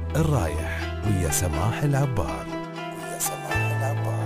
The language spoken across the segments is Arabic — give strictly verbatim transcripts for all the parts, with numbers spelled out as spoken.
الرايح ويا سماح العبار ويا سماح العبار.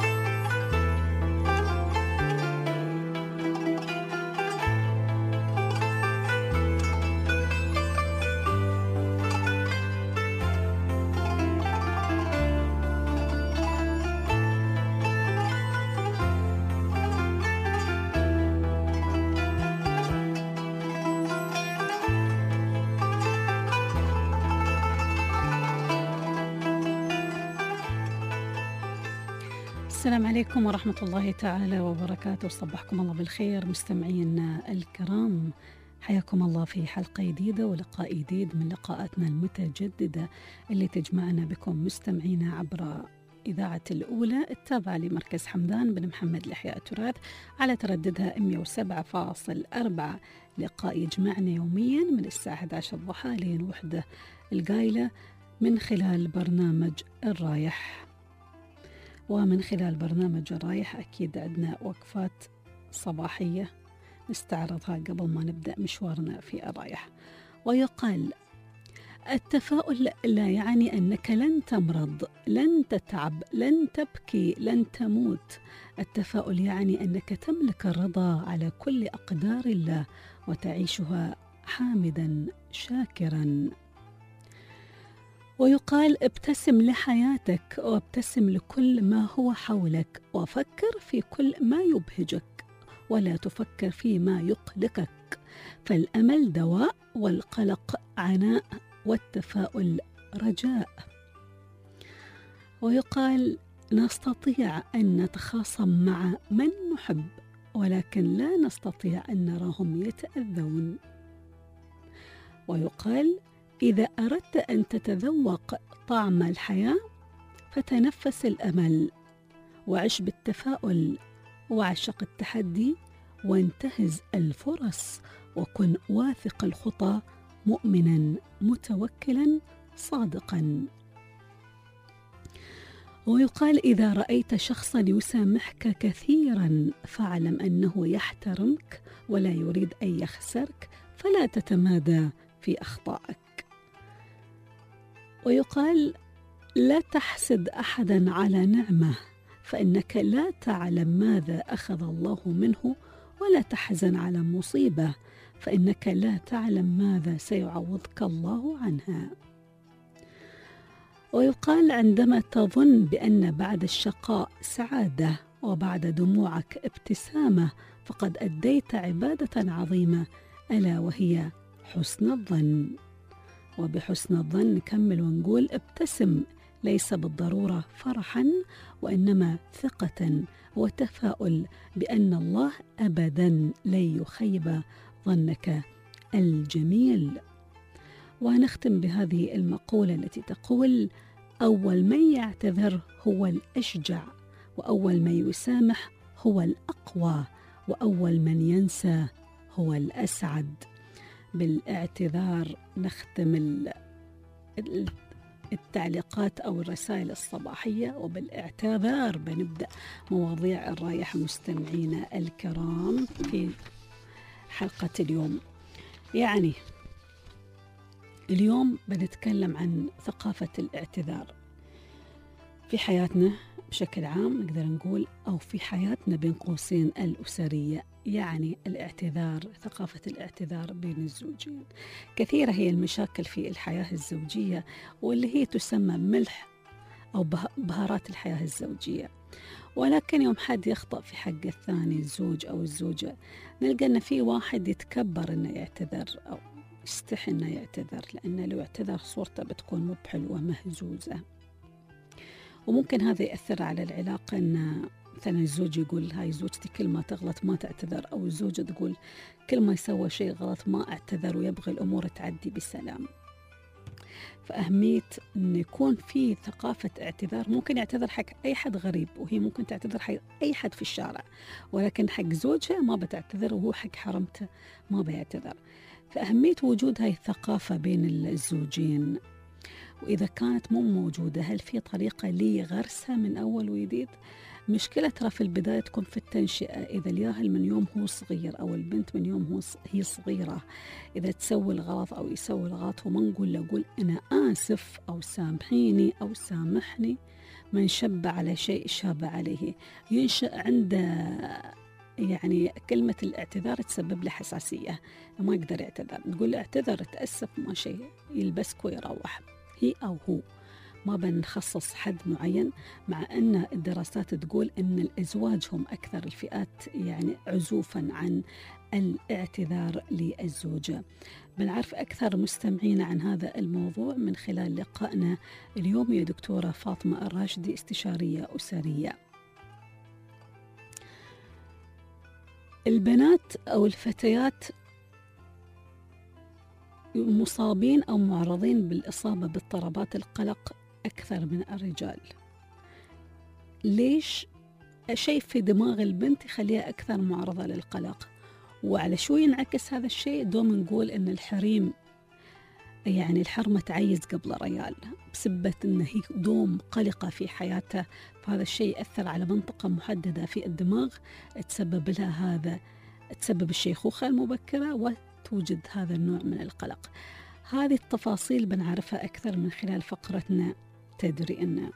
السلام عليكم ورحمة الله تعالى وبركاته. صبحكم الله بالخير مستمعينا الكرام، حياكم الله في حلقة جديدة ولقاء جديد من لقاءاتنا المتجددة اللي تجمعنا بكم مستمعينا عبر إذاعة الأولى التابعة لمركز حمدان بن محمد لإحياء التراث على ترددها مئة وسبعة فاصلة أربعة. لقاء يجمعنا يوميا من الساعة إحدى عشر ضحى لين وحدة القايلة من خلال برنامج الرايح. ومن خلال برنامج الرايح أكيد عندنا وقفات صباحية نستعرضها قبل ما نبدأ مشوارنا في الرايح. ويقال التفاؤل لا يعني أنك لن تمرض، لن تتعب، لن تبكي، لن تموت. التفاؤل يعني أنك تملك الرضا على كل أقدار الله وتعيشها حامدا شاكرا. ويقال ابتسم لحياتك وابتسم لكل ما هو حولك، وفكر في كل ما يبهجك ولا تفكر في ما يقلقك، فالأمل دواء والقلق عناء والتفاؤل رجاء. ويقال نستطيع أن نتخاصم مع من نحب ولكن لا نستطيع أن نراهم يتأذون. ويقال إذا أردت أن تتذوق طعم الحياة فتنفس الأمل وعش بالتفاؤل وعشق التحدي وانتهز الفرص وكن واثق الخطى مؤمنا متوكلا صادقا. ويقال إذا رأيت شخصا يسامحك كثيرا فاعلم أنه يحترمك ولا يريد أن يخسرك فلا تتمادى في أخطائك. ويقال لا تحسد أحدا على نعمة فإنك لا تعلم ماذا أخذ الله منه، ولا تحزن على مصيبة فإنك لا تعلم ماذا سيعوضك الله عنها. ويقال عندما تظن بأن بعد الشقاء سعادة وبعد دموعك ابتسامة فقد أديت عبادة عظيمة ألا وهي حسن الظن. وبحسن الظن نكمل ونقول ابتسم ليس بالضرورة فرحا وإنما ثقة وتفاؤل بأن الله أبدا لن يخيب ظنك الجميل. ونختم بهذه المقولة التي تقول أول من يعتذر هو الأشجع، وأول من يسامح هو الأقوى، وأول من ينسى هو الأسعد. بالاعتذار نختم التعليقات أو الرسائل الصباحية، وبالاعتذار بنبدأ مواضيع الرايح مستمعينا الكرام في حلقة اليوم. يعني اليوم بنتكلم عن ثقافة الاعتذار في حياتنا بشكل عام نقدر نقول، أو في حياتنا بين قوسين الأسرية. يعني الاعتذار، ثقافة الاعتذار بين الزوجين. كثيرة هي المشاكل في الحياة الزوجية واللي هي تسمى ملح أو بهارات الحياة الزوجية، ولكن يوم حد يخطأ في حق الثاني الزوج أو الزوجة نلقى أن في واحد يتكبر أنه يعتذر أو يستحي أنه يعتذر، لأنه لو اعتذر صورته بتكون مو بحلوة مهزوزة. وممكن هذا يأثر على العلاقة، أن مثلا الزوج يقول هاي زوجتي كل ما تغلط ما تعتذر، أو الزوجة تقول كل ما يسوى شيء غلط ما اعتذر ويبغي الأمور تعدي بسلام. فأهمية أن يكون في ثقافة اعتذار. ممكن يعتذر حق أي حد غريب، وهي ممكن تعتذر حق أي حد في الشارع، ولكن حق زوجها ما بتعتذر، وهو حق حرمته ما بيعتذر. فأهمية وجود هاي الثقافة بين الزوجين. وإذا كانت مو موجودة هل في طريقة لي غرسها من أول وجديد؟ مشكلة ترى في البداية تكون في التنشئة، إذا الياهل من يوم هو صغير أو البنت من يوم هو هي صغيرة إذا تسوي الغلط أو يسوي الغلط وما نقول له قول أنا آسف أو سامحيني أو سامحني، من شب على شيء شاب عليه، ينشأ عنده يعني كلمة الاعتذار تسبب له حساسية، ما يقدر يعتذر. تقول له اعتذر تأسف ما شيء، يلبسك ويروح، هي أو هو، ما بنخصص حد معين. مع أن الدراسات تقول أن الأزواج هم أكثر الفئات يعني عزوفا عن الاعتذار للزوجة. بنعرف أكثر مستمعين عن هذا الموضوع من خلال لقائنا اليوم يا دكتورة فاطمة الراشدي، استشارية أسرية. البنات أو الفتيات مصابين أو معرضين بالإصابة باضطرابات القلق أكثر من الرجال. ليش؟ شيء في دماغ البنت يخليها أكثر معرضة للقلق. وعلى شو ينعكس هذا الشيء؟ دوم نقول إن الحريم يعني الحرمة تعيز قبل ريال، بسبة إن هي دوم قلقة في حياتها، فهذا الشيء يأثر على منطقة محددة في الدماغ تسبب لها هذا، تسبب الشيخوخة المبكرة وتوجد هذا النوع من القلق. هذه التفاصيل بنعرفها أكثر من خلال فقرتنا تدري إن.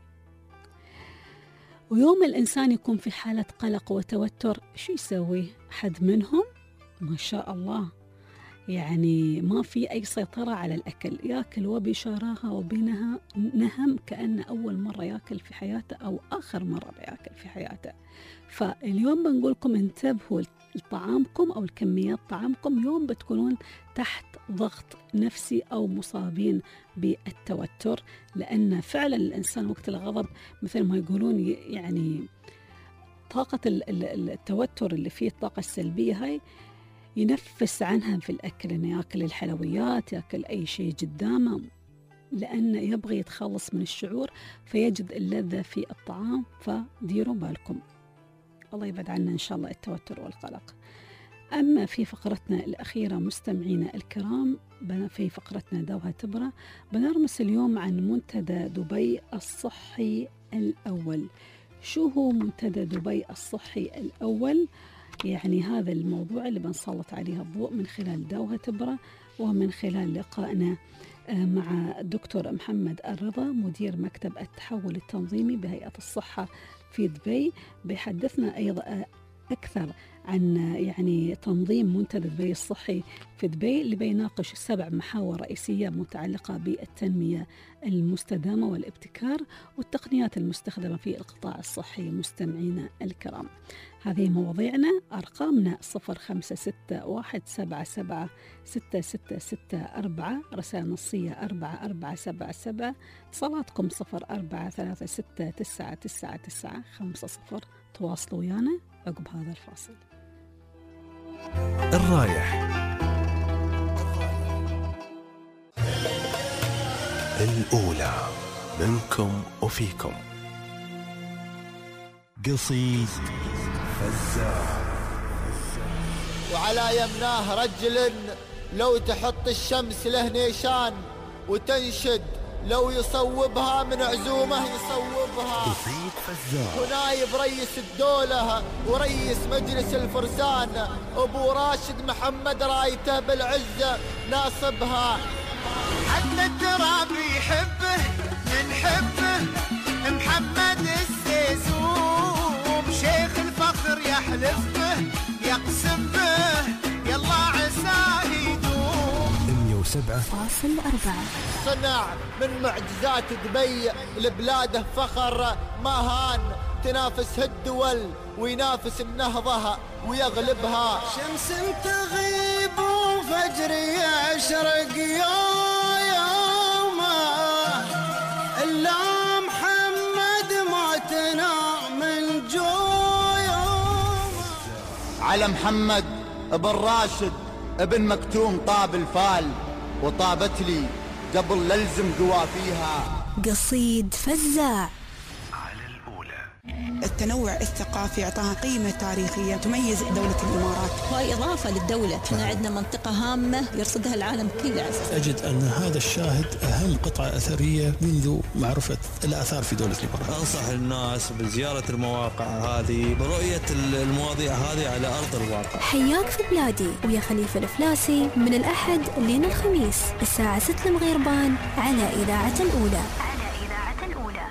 ويوم الإنسان يكون في حالة قلق وتوتر شو يسوي؟ حد منهم ما شاء الله يعني ما في أي سيطرة على الأكل، يأكل وبشراهة وبينها نهم كأن أول مرة يأكل في حياته أو آخر مرة بيأكل في حياته. فاليوم بنقولكم انتبهوا لطعامكم أو الكميات طعامكم، يوم بتكونون تحت ضغط نفسي أو مصابين بالتوتر، لأن فعلا الإنسان وقت الغضب مثل ما يقولون يعني طاقة التوتر اللي فيه الطاقة السلبية هاي ينفس عنها في الأكل، إنه يأكل الحلويات، يأكل أي شيء قدامه، لأنه يبغي يتخلص من الشعور فيجد اللذة في الطعام. فديروا بالكم، الله يبعد عنا إن شاء الله التوتر والقلق. أما في فقرتنا الأخيرة مستمعينا الكرام، في فقرتنا دوها تبرة، بنرمس اليوم عن منتدى دبي الصحي الأول. شو هو منتدى دبي الصحي الأول؟ يعني هذا الموضوع اللي بنسلط عليه الضوء من خلال دوها تبرة ومن خلال لقائنا مع الدكتور محمد الرضا مدير مكتب التحول التنظيمي بهيئة الصحة في دبي. بيحدثنا أيضا أكثر عن يعني تنظيم منتدى دبي الصحي في دبي اللي بيناقش سبع محاور رئيسية متعلقة بالتنمية المستدامة والابتكار والتقنيات المستخدمة في القطاع الصحي. مستمعينا الكرام، هذه مواضيعنا. أرقامنا صفر خمسة ستة واحد سبعة سبعة ستة ستة ستة أربعة، رسائل نصية أربعة أربعة سبعة سبعة، صلاتكم صفر أربعة ثلاثة ستة تسعة تسعة تسعة خمسة صفر. تواصلوا ويانا عقب هذا الفاصل. الرايح الأولى منكم وفيكم. قصيد فزاع. وعلى يمناه رجل لو تحط الشمس له نيشان، وتنشد لو يصوبها من عزومه يصوبها. قصيد فزاع. ونايب رئيس الدولة ورئيس مجلس الفرسان أبو راشد محمد رايته بالعزة ناصبها. حتى التراب يحبه نحبه محمد السيسوم، شيخ الفخر يحلف به يقسم به يلا عساه يدوم. مية وسبعة فاصل أربعة. صنع من معجزات دبي لبلاده فخر ما هان، تنافس الدول وينافس النهضة ويغلبها. شمس تغيب وفجر يشرق يومه، إلا محمد موتنا من جويومه. على محمد ابن راشد ابن مكتوم طاب الفال، وطابت لي قبل للزم قوافيها. قصيد فزاع. على الأولى. التنوع الثقافي أعطاها قيمة تاريخية تميز دولة الإمارات، وهي إضافة للدولة. احنا عندنا منطقة هامة يرصدها العالم كله. أجد أن هذا الشاهد أهم قطعة أثرية منذ معرفة الآثار في دولة الإمارات. أنصح الناس بزيارة المواقع هذه، برؤية المواضيع هذه على أرض الواقع. حياك في بلادي ويا خليفة الفلاسي من الأحد لين الخميس الساعة ستة المغربان على إذاعة الأولى. على إذاعة الأولى.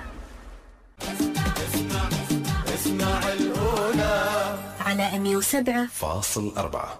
اسمع اسمع الأولى على مية وسبعة فاصل أربعة.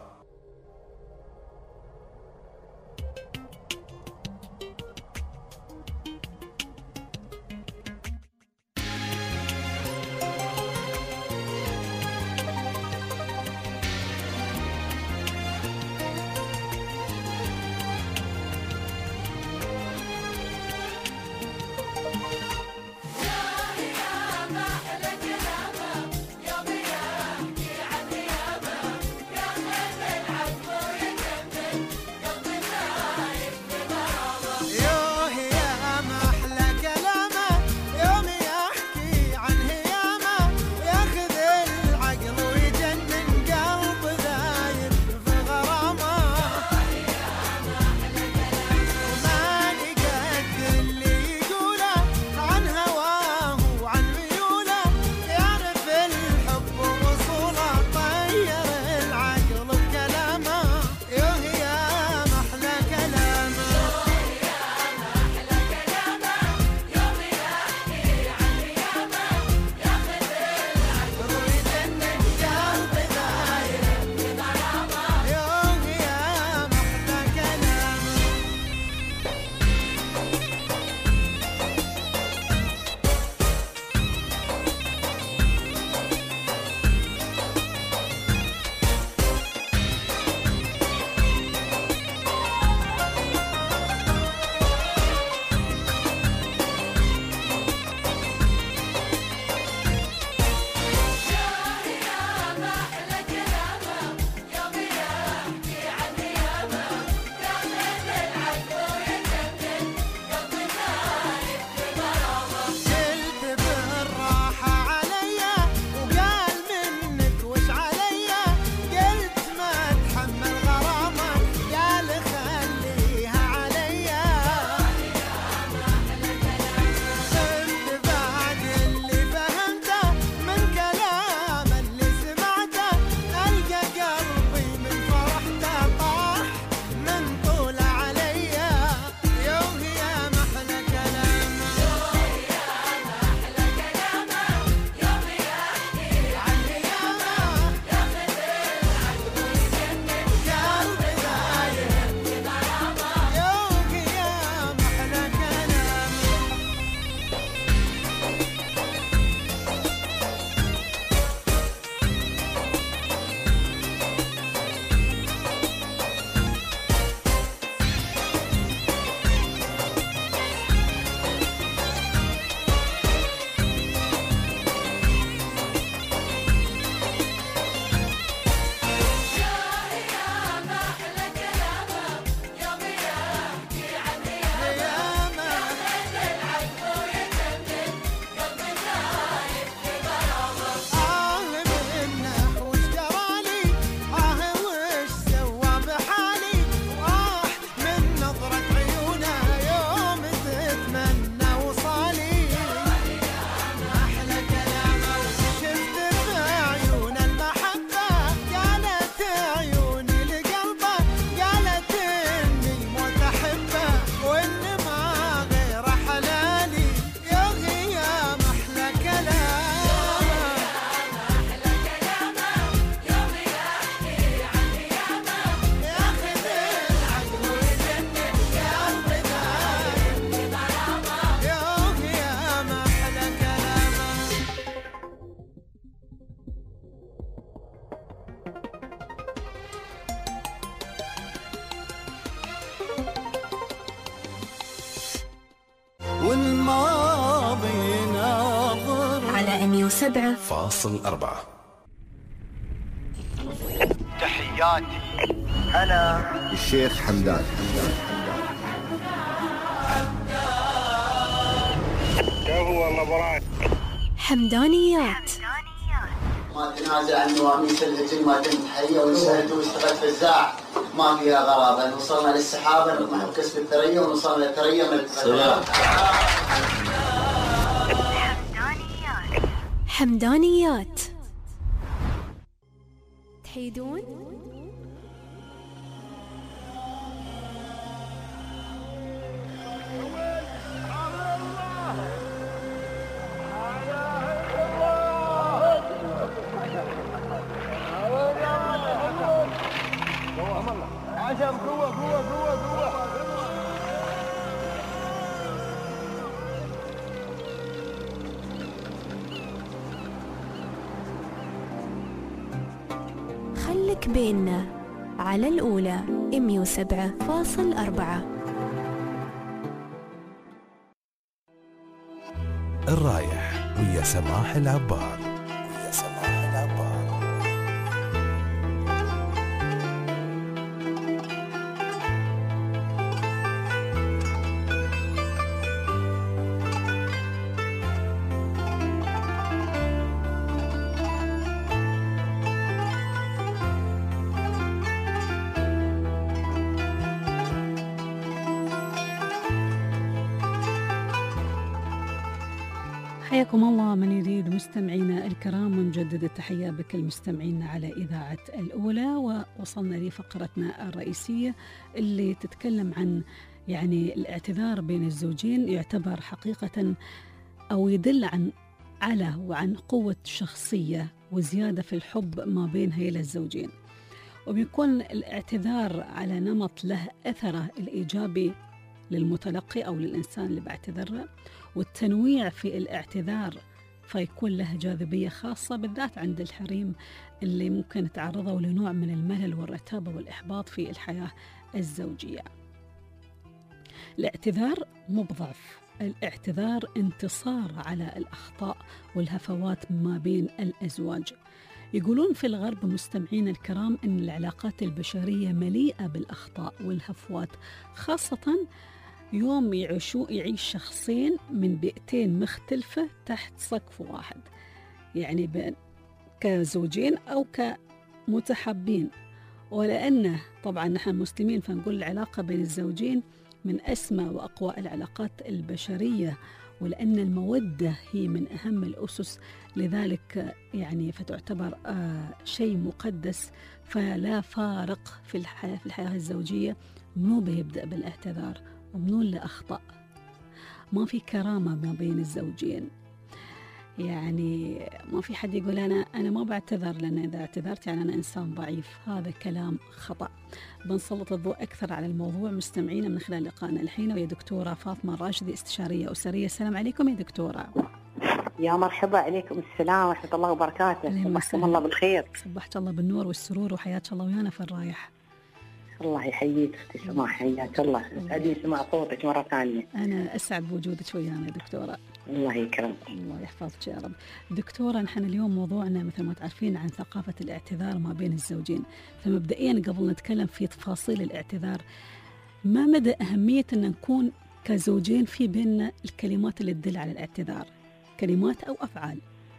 والماضي ناظر على مية وسبعة فاصل أربعة. تحياتي أنا الشيخ حمدان. حمدانيات ما تنازل عن نواميس الهجن ما تم تحية ويسعد ويشتغل فزاع ما فيها غرابة. وصلنا للسحابة نطمح بكسب الثريا ونوصلنا للثريا من الثريا. حمدانيات تحيدون عشان قوة قوة قوة قوة. خلك بيننا على الأولى مية وسبعة فاصل أربعة. الرايح ويا سماح العبار. ويا سماح العبار. حياكم الله من يريد مستمعينا الكرام، ونجدد التحية بكل مستمعينا على إذاعة الأولى. ووصلنا لفقرتنا الرئيسية اللي تتكلم عن يعني الاعتذار بين الزوجين. يعتبر حقيقة أو يدل عن على وعن قوة شخصية وزيادة في الحب ما بين هيل الزوجين، وبيكون الاعتذار على نمط له أثره الإيجابي للمتلقي أو للإنسان اللي بعتذره، والتنويع في الاعتذار فيكون له جاذبية خاصة بالذات عند الحريم اللي ممكن يتعرضوا لنوع من الملل والرتابة والإحباط في الحياة الزوجية. الاعتذار مو بضعف، الاعتذار انتصار على الأخطاء والهفوات ما بين الأزواج. يقولون في الغرب مستمعين الكرام أن العلاقات البشرية مليئة بالأخطاء والهفوات، خاصة يوم يعيشوا يعيش شخصين من بيئتين مختلفة تحت سقف واحد، يعني كزوجين أو كمتحبين. ولأنه طبعا نحن مسلمين فنقول العلاقة بين الزوجين من أسمى وأقوى العلاقات البشرية، ولأن المودة هي من أهم الأسس، لذلك يعني فتعتبر آه شيء مقدس. فلا فارق في الحياة في الحياة الزوجية منو بيبدأ بالاعتذار ومنو اللي أخطأ. ما في كرامة ما بين الزوجين، يعني ما في حد يقول أنا أنا ما بعتذر لأن إذا اعتذرت يعني أنا إنسان ضعيف. هذا كلام خطأ. بنسلط الضوء أكثر على الموضوع مستمعينا من خلال لقائنا الحين ويا دكتورة فاطمة الراشدي، استشارية أسرية. السلام عليكم يا دكتورة. يا مرحبا، عليكم السلام ورحمة الله وبركاته. صبحكم الله بالخير. صبحت الله بالنور والسرور وحياك الله ويانا في الرايح. الله يحييك اختي سماح، حياك الله. اسعدني سمع صوتك مرة ثانية. أنا أسعد بوجودك ويانا يا دكتورة. الله يكرمك. الله يحفظك يا رب. دكتورة، نحن اليوم موضوعنا مثل ما تعرفين عن ثقافة الاعتذار ما بين الزوجين، فمبدئيا قبل نتكلم في تفاصيل الاعتذار، ما مدى أهمية أن نكون كزوجين في بيننا الكلمات اللي تدل على الاعتذار، كلمات أو أفعال؟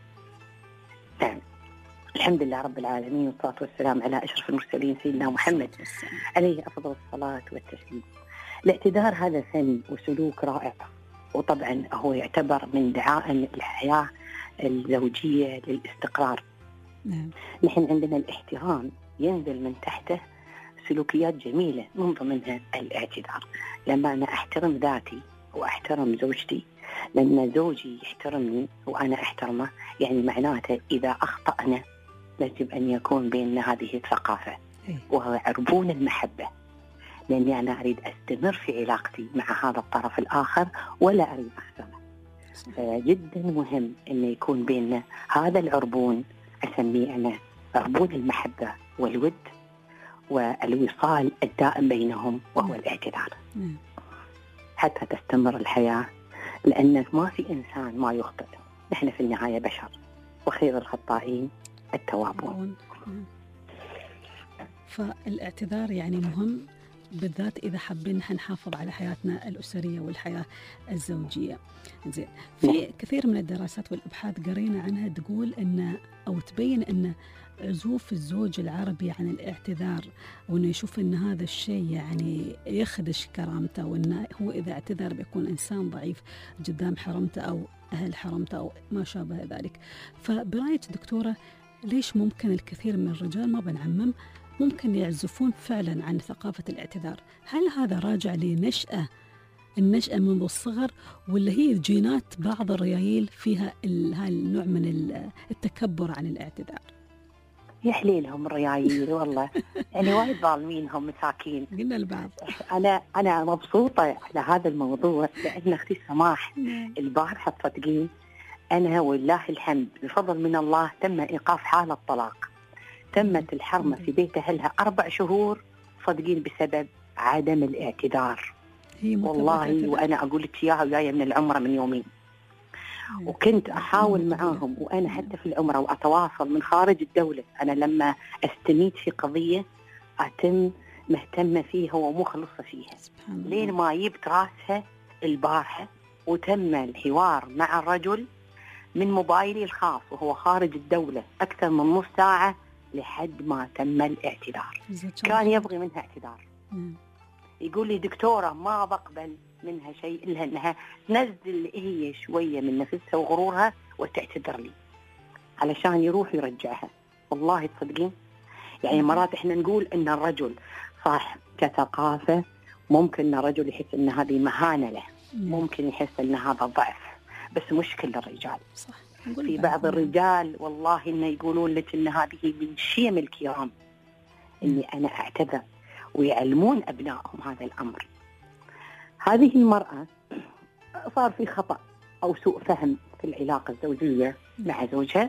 نعم، الحمد لله رب العالمين والصلاة والسلام على أشرف المرسلين سيدنا محمد عليه أفضل الصلاة والتسليم. الاعتذار هذا فن وسلوك رائع، وطبعا هو يعتبر من دعائم الحياة الزوجية للاستقرار. نعم. نحن عندنا الاحترام ينزل من تحته سلوكيات جميلة من ضمنها الاعتذار. لما أنا أحترم ذاتي وأحترم زوجتي، لما زوجي يحترمني وأنا أحترمه، يعني معناته إذا أخطأنا يجب أن يكون بيننا هذه الثقافة وهو عربون المحبة، لأني أنا أريد أستمر في علاقتي مع هذا الطرف الآخر ولا أريد أخسره. فجدا مهم أن يكون بيننا هذا العربون، أسميه أنا عربون المحبة والود والوصال الدائم بينهم، وهو الاعتذار حتى تستمر الحياة، لأن ما في إنسان ما يخطئ، نحن في النهاية بشر وخير الخطائين التوابون. فالاعتذار يعني مهم، بالذات إذا حابين نحن نحافظ على حياتنا الأسرية والحياة الزوجية. زين، في كثير من الدراسات والأبحاث قرينا عنها تقول أن أو تبين أن عزوف الزوج العربي عن الاعتذار، وأنه يشوف أن هذا الشيء يعني يخدش كرامته، وأنه هو إذا اعتذر بيكون إنسان ضعيف قدام حرمته أو أهل حرمته أو ما شابه ذلك. فبرأيك دكتورة، ليش ممكن الكثير من الرجال، ما بنعمم، ممكن يعزفون فعلا عن ثقافة الاعتذار؟ هل هذا راجع لنشأة النشأة منذ الصغر، ولا هي جينات بعض الريايل فيها هاي النوع من التكبر عن الاعتذار؟ يحليلهم الريايل والله، يعني وايد ظالمينهم مساكين. قلنا البعض. أنا أنا مبسوطة على هذا الموضوع، لأن أختي سماح البارحة تصدقين أنا والله الحمد بفضل من الله تم إيقاف حالة طلاق. تمت الحرمة في بيت أهلها أربع شهور صدقين بسبب عدم الاعتذار. والله وأنا أقول لك إياها وياي من العمرة من يومين، وكنت أحاول معاهم وأنا حتى في العمرة وأتواصل من خارج الدولة. أنا لما أستميت في قضية أتم مهتمة فيها ومخلصة فيها، لين ما جبت راسها البارحة وتم الحوار مع الرجل من موبايلي الخاص وهو خارج الدولة أكثر من نص ساعة لحد ما تم الاعتذار. كان يبغي منها اعتذار، يقول لي دكتورة ما بقبل منها شيء إلا أنها تنزل هي شوية من نفسها وغرورها وتعتذر لي علشان يروح يرجعها. والله تصدقين يعني مرات إحنا نقول إن الرجل صح كثقافة ممكن إن الرجل يحس إن هذه مهانة له، ممكن يحس إن هذا ضعف، بس مش كل الرجال. صح. في بعض الرجال والله إنه يقولون لك إن هذه من شيم الكرام إني أنا أعتذر، ويعلمون أبنائهم هذا الأمر. هذه المرأة صار في خطأ أو سوء فهم في العلاقة الزوجية مع زوجها،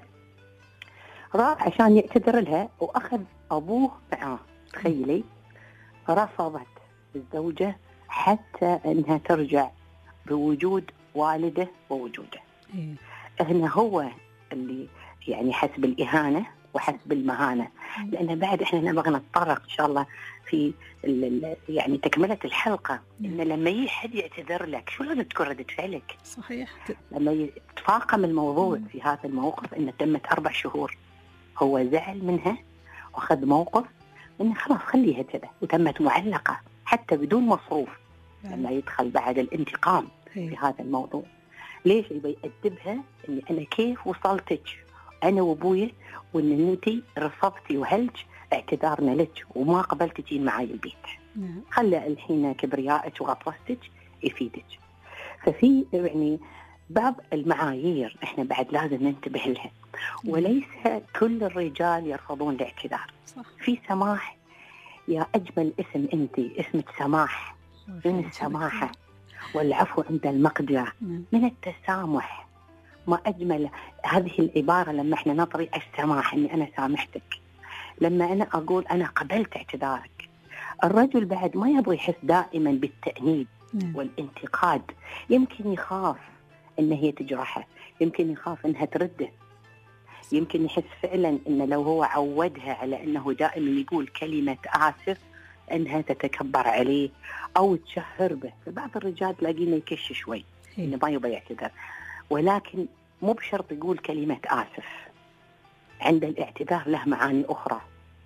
راح عشان يعتذر لها وأخذ أبوه معاه. تخيلي، رفضت الزوجة حتى أنها ترجع بوجود والده ووجوده. هنا هو اللي يعني حسب الإهانة وحسب المهانة، لأن بعد إحنا نبغى نتطرق إن شاء الله في يعني تكملة الحلقة إن لما يحد يعتذر لك شو لازم تكون ردة فعلك. صحيح. لما يتفاقم الموضوع في هذا الموقف إن تمت أربع شهور هو زعل منها وأخذ موقف إنه خلاص خليها كذا، وتمت معلقة حتى بدون مصروف. لما يدخل بعد الانتقام في هذا الموضوع، ليش يبي يأدبها إني أنا كيف وصلتك أنا وأبوي وإن أنتي رفضتي وهلج اعتذارنا لك وما قبلت تجين معاي البيت. نعم. خلى الحين كبريائك وغطرستك يفيدك. ففي يعني بعض المعايير إحنا بعد لازم ننتبه لها، وليس كل الرجال يرفضون الاعتذار. صح. في سماح، يا أجمل اسم أنتي، اسمك سماح، من السماحة والعفو عند المقدرة، من التسامح. ما أجمل هذه العبارة لما إحنا نطري السماح، إني أنا سامحتك، لما أنا أقول أنا قبلت اعتذارك. الرجل بعد ما يبغى يحس دائما بالتأنيب والانتقاد، يمكن يخاف إن هي تجرحه، يمكن يخاف إنها ترده، يمكن يحس فعلا إن لو هو عودها على إنه دائما يقول كلمة آسف إنها تتكبر عليه أو تشهر به. فبعض الرجال تلاقينه يكش شوي إنه ما يبغى يعتذر، ولكن مو بشرط يقول كلمة آسف. عند الاعتذار له معاني أخرى،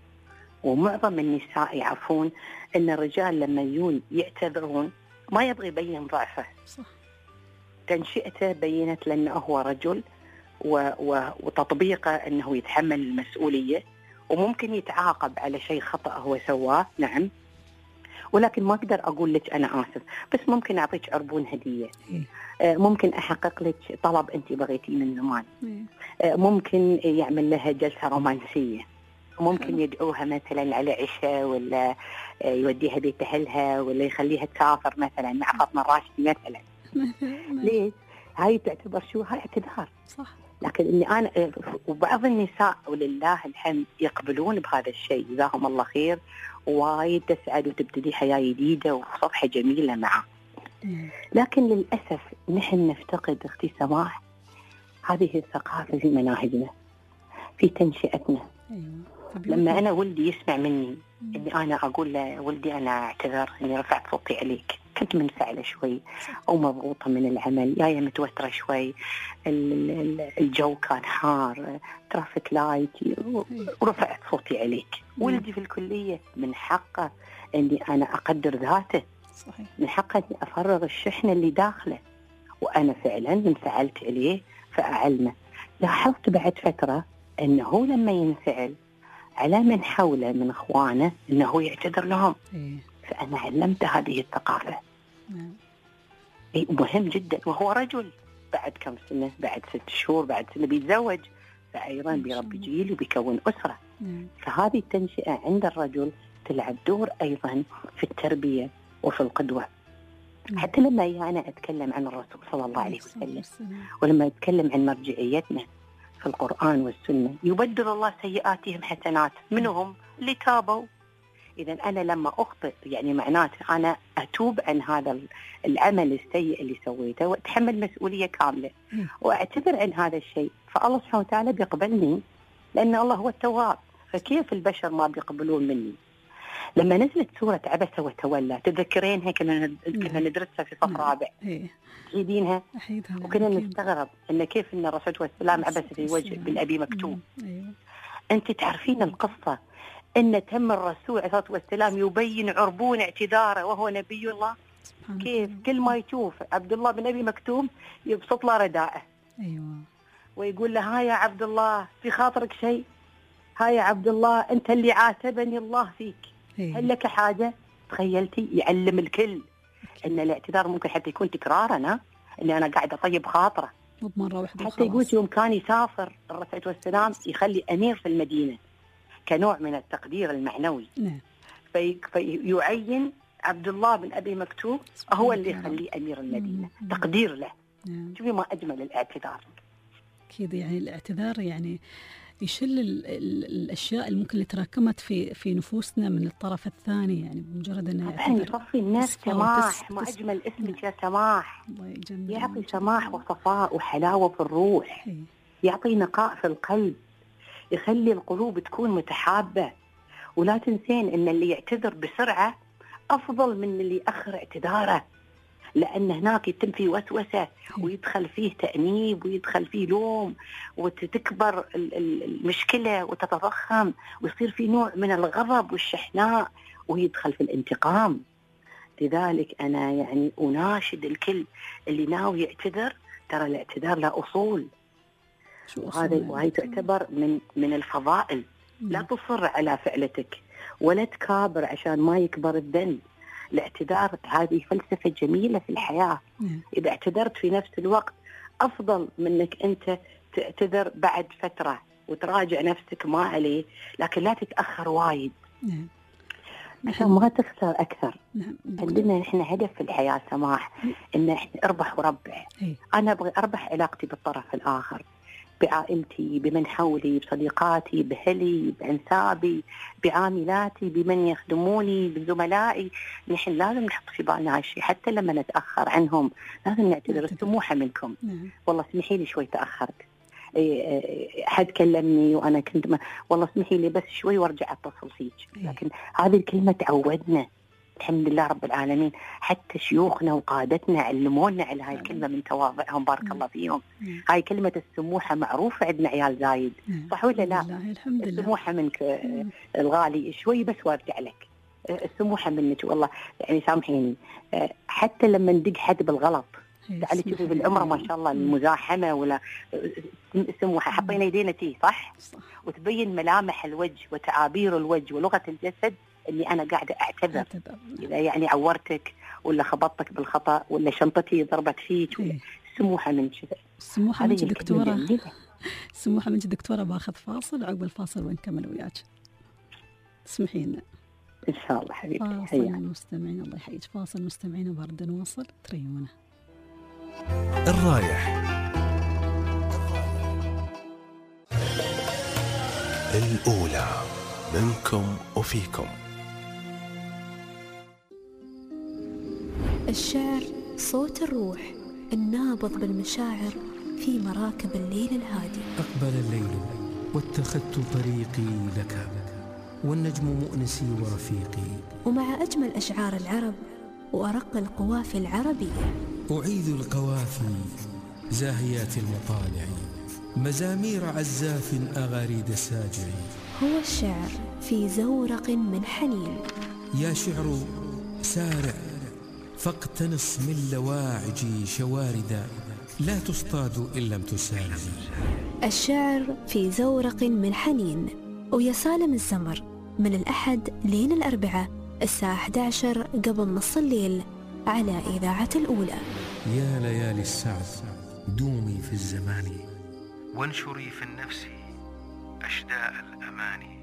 ومعظم النساء يعرفون أن الرجال لما يجون يعتذرون ما يبغي يبين ضعفه. صح. تنشئته بينت لأنه هو رجل و... و... وتطبيقه أنه يتحمل المسؤولية، وممكن يتعاقب على شيء خطأ هو سواه. نعم، ولكن ما أقدر أقول لك أنا آسف، بس ممكن أعطيك عربون هدية، ممكن أحقق لك طلب أنت بغيتي من زمان، ممكن يعمل لها جلسة رومانسية، ممكن يدعوها مثلا على عشاء، ولا يوديها بيت أهلها، ولا يخليها تسافر مثلا مع فاطمة الراشدي مثلا. ليه؟ هاي تعتبر شو؟ هاي اعتذار. صح. لكن إني أنا وبعض النساء ولله الحمد يقبلون بهذا الشيء، جزاهم الله خير، وايد تسعد وتبتدي حياة جديدة وصفحة جميلة معه. لكن للأسف نحن نفتقد اختي سماح هذه الثقافة في مناهجنا، في تنشئتنا. أيوة. لما أنا ولدي يسمع مني إني أنا أقول لولدي أنا أعتذر إني رفعت صوتي عليك، كنت منفعلة شوي أو مضغوطة من العمل، يا متوترة شوي، الجو كان حار، ترافيك لايت، ورفعت صوتي عليك. ولدي في الكلية من حقه إني أنا أقدر ذاته، صحيح. من حقه إني أفرغ الشحنة اللي داخله، وأنا فعلا انفعلت عليه فأعلمه. لاحظت بعد فترة أنه لما ينفعل على من حوله من إخوانه أنه يعتذر لهم. إيه. فأنا علمت هذه الثقافة. نعم. إيه مهم جدا، وهو رجل بعد كم سنة، بعد ست شهور، بعد سنة بيتزوج، فأيضا بيربي جيل وبيكون أسرة. نعم. فهذه التنشئة عند الرجل تلعب دور أيضا في التربية وفي القدوة. نعم. حتى لما أنا أتكلم عن الرسول صلى الله عليه وسلم، ولما أتكلم عن مرجعيتنا في القرآن والسنة، يبدل الله سيئاتهم حسنات، منهم اللي تابوا. إذا أنا لما أخطئ يعني معناته أنا أتوب عن هذا العمل السيء اللي سويته وأتحمل مسؤولية كاملة وأعتذر عن هذا الشيء، فالله سبحانه وتعالى بيقبلني، لأن الله هو التواب. فكيف البشر ما بيقبلون مني؟ لما نزلت سورة عبس وتولى، تذكرينها كنا كنا ندرسها في صف رابع، تعيدينها، وكنا نستغرب إن كيف إن الرسول والسلام عبس في وجه بن أبي مكتوم. أنت تعرفين القصة إن تم الرسول عليه الصلاة والسلام يبين عربون اعتذاره وهو نبي الله، كيف كل ما يشوف عبد الله بن أبي مكتوم يبسط له رداءه، أيوة، ويقول له ها يا عبد الله في خاطرك شيء، ها يا عبد الله أنت اللي عاتبني الله فيك، هل لك حاجة؟ تخيلتي؟ يعلم الكل أن الاعتذار ممكن حتى يكون تكرارنا، اللي أنا قاعدة طيب خاطره، مو بمرة واحدة. حتى يقول يوم كان يسافر الرسول والسلام يخلي أمير في المدينة كنوع من التقدير المعنوي. نعم. في فيعين عبد الله بن أبي مكتوم هو اللي يخليه أمير المدينة، مم. تقدير له. نعم. شوفي ما أجمل الاعتذار. كذا يعني الاعتذار يعني يشل ال ال الأشياء اللي ممكن اللي تراكمت في في نفوسنا من الطرف الثاني، يعني بمجرد أنه يعتذر يصفي الناس. سماح، ما أجمل اسمك يا سماح، يعطي سماح وصفاء وحلاوة في الروح. هي. يعطي نقاء في القلب، يخلي القلوب تكون متحابة. ولا تنسين أن اللي يعتذر بسرعة أفضل من اللي يأخر اعتذاره، لأن هناك يتم فيه وسوسة ويدخل فيه تأنيب ويدخل فيه لوم وتكبر المشكلة وتتضخم ويصير فيه نوع من الغضب والشحناء ويدخل في الانتقام. لذلك أنا يعني أناشد الكل اللي ناوي يعتذر، ترى الاعتذار له أصول، وهذه وهي تعتبر من من الفضائل. لا تصر على فعلتك ولا تكابر عشان ما يكبر الذنب. الاعتذار هذه فلسفة جميلة في الحياة. إذا اعتذرت في نفس الوقت أفضل منك أنت تعتذر بعد فترة وتراجع نفسك ما عليه، لكن لا تتأخر وايد عشان ما تخسر أكثر. عندنا نحن هدف في الحياة سماح، إن إحنا أربح وربح. أنا أبغى أربح علاقتي بالطرف الآخر، بعائلتي، بمن حولي، بصديقاتي، بأهلي، بأنسابي، بعاملاتي، بمن يخدموني، بزملائي. نحن لازم نحط في بالنا هالشيء، حتى لما نتأخر عنهم لازم نعتذر. السموحة منكم. نعم. والله اسمحي لي شوي تأخرت، حد كلمني وأنا كنت ما... والله اسمحي لي بس شوي وارجع أتصل فيك. لكن هذه الكلمة تعودنا الحمد لله رب العالمين، حتى شيوخنا وقادتنا علمونا على هاي الكلمة من تواضعهم، بارك الله فيهم. هاي كلمة السموحة معروفة عندنا عيال زايد، صح ولا لا؟ السموحة منك الغالي شوي بس وارجع لك، السموحة منك والله يعني سامحيني. حتى لما ندق حد بالغلط، تعالي تشوفي بالعمرة ما شاء الله المزاحمة ولا السموحة، حطينا يدينا تي صح؟ وتبين ملامح الوجه وتعابير الوجه ولغة الجسد اللي أنا قاعدة أعتذر. إذا يعني عورتك ولا خبطتك بالخطأ ولا شنطتي ضربت فيك. إيه. سموحة من كذا. سموحة من دكتورة. سموحة من دكتورة. باخذ فاصل، عقب الفاصل ونكمل وياك. تسمحي لنا إن شاء الله حبيبتي. فاصل المستمعين، الله يحييك. فاصل مستمعين وبرد نواصل تريونا. الرايح الأولى منكم وفيكم. الشعر صوت الروح النابض بالمشاعر في مراكب الليل الهادي. أقبل الليل واتخذت طريقي لك، والنجم مؤنسي ورفيقي. ومع أجمل أشعار العرب وأرق القوافي العربية أعيذ القوافي زاهيات المطالع، مزامير عزاف أغاريد ساجع. هو الشعر في زورق من حنين. يا شعر سارع فاقتنص من لواعجي شواردا، لا تصطاد إن لم تسارع. الشعر في زورق من حنين ويا سالم الزمر من الأحد لين الأربعاء الساعة إحدى عشر قبل نص الليل على إذاعة الأولى. يا ليالي السعد دومي في الزمان، وانشري في النفس أشداء الأماني.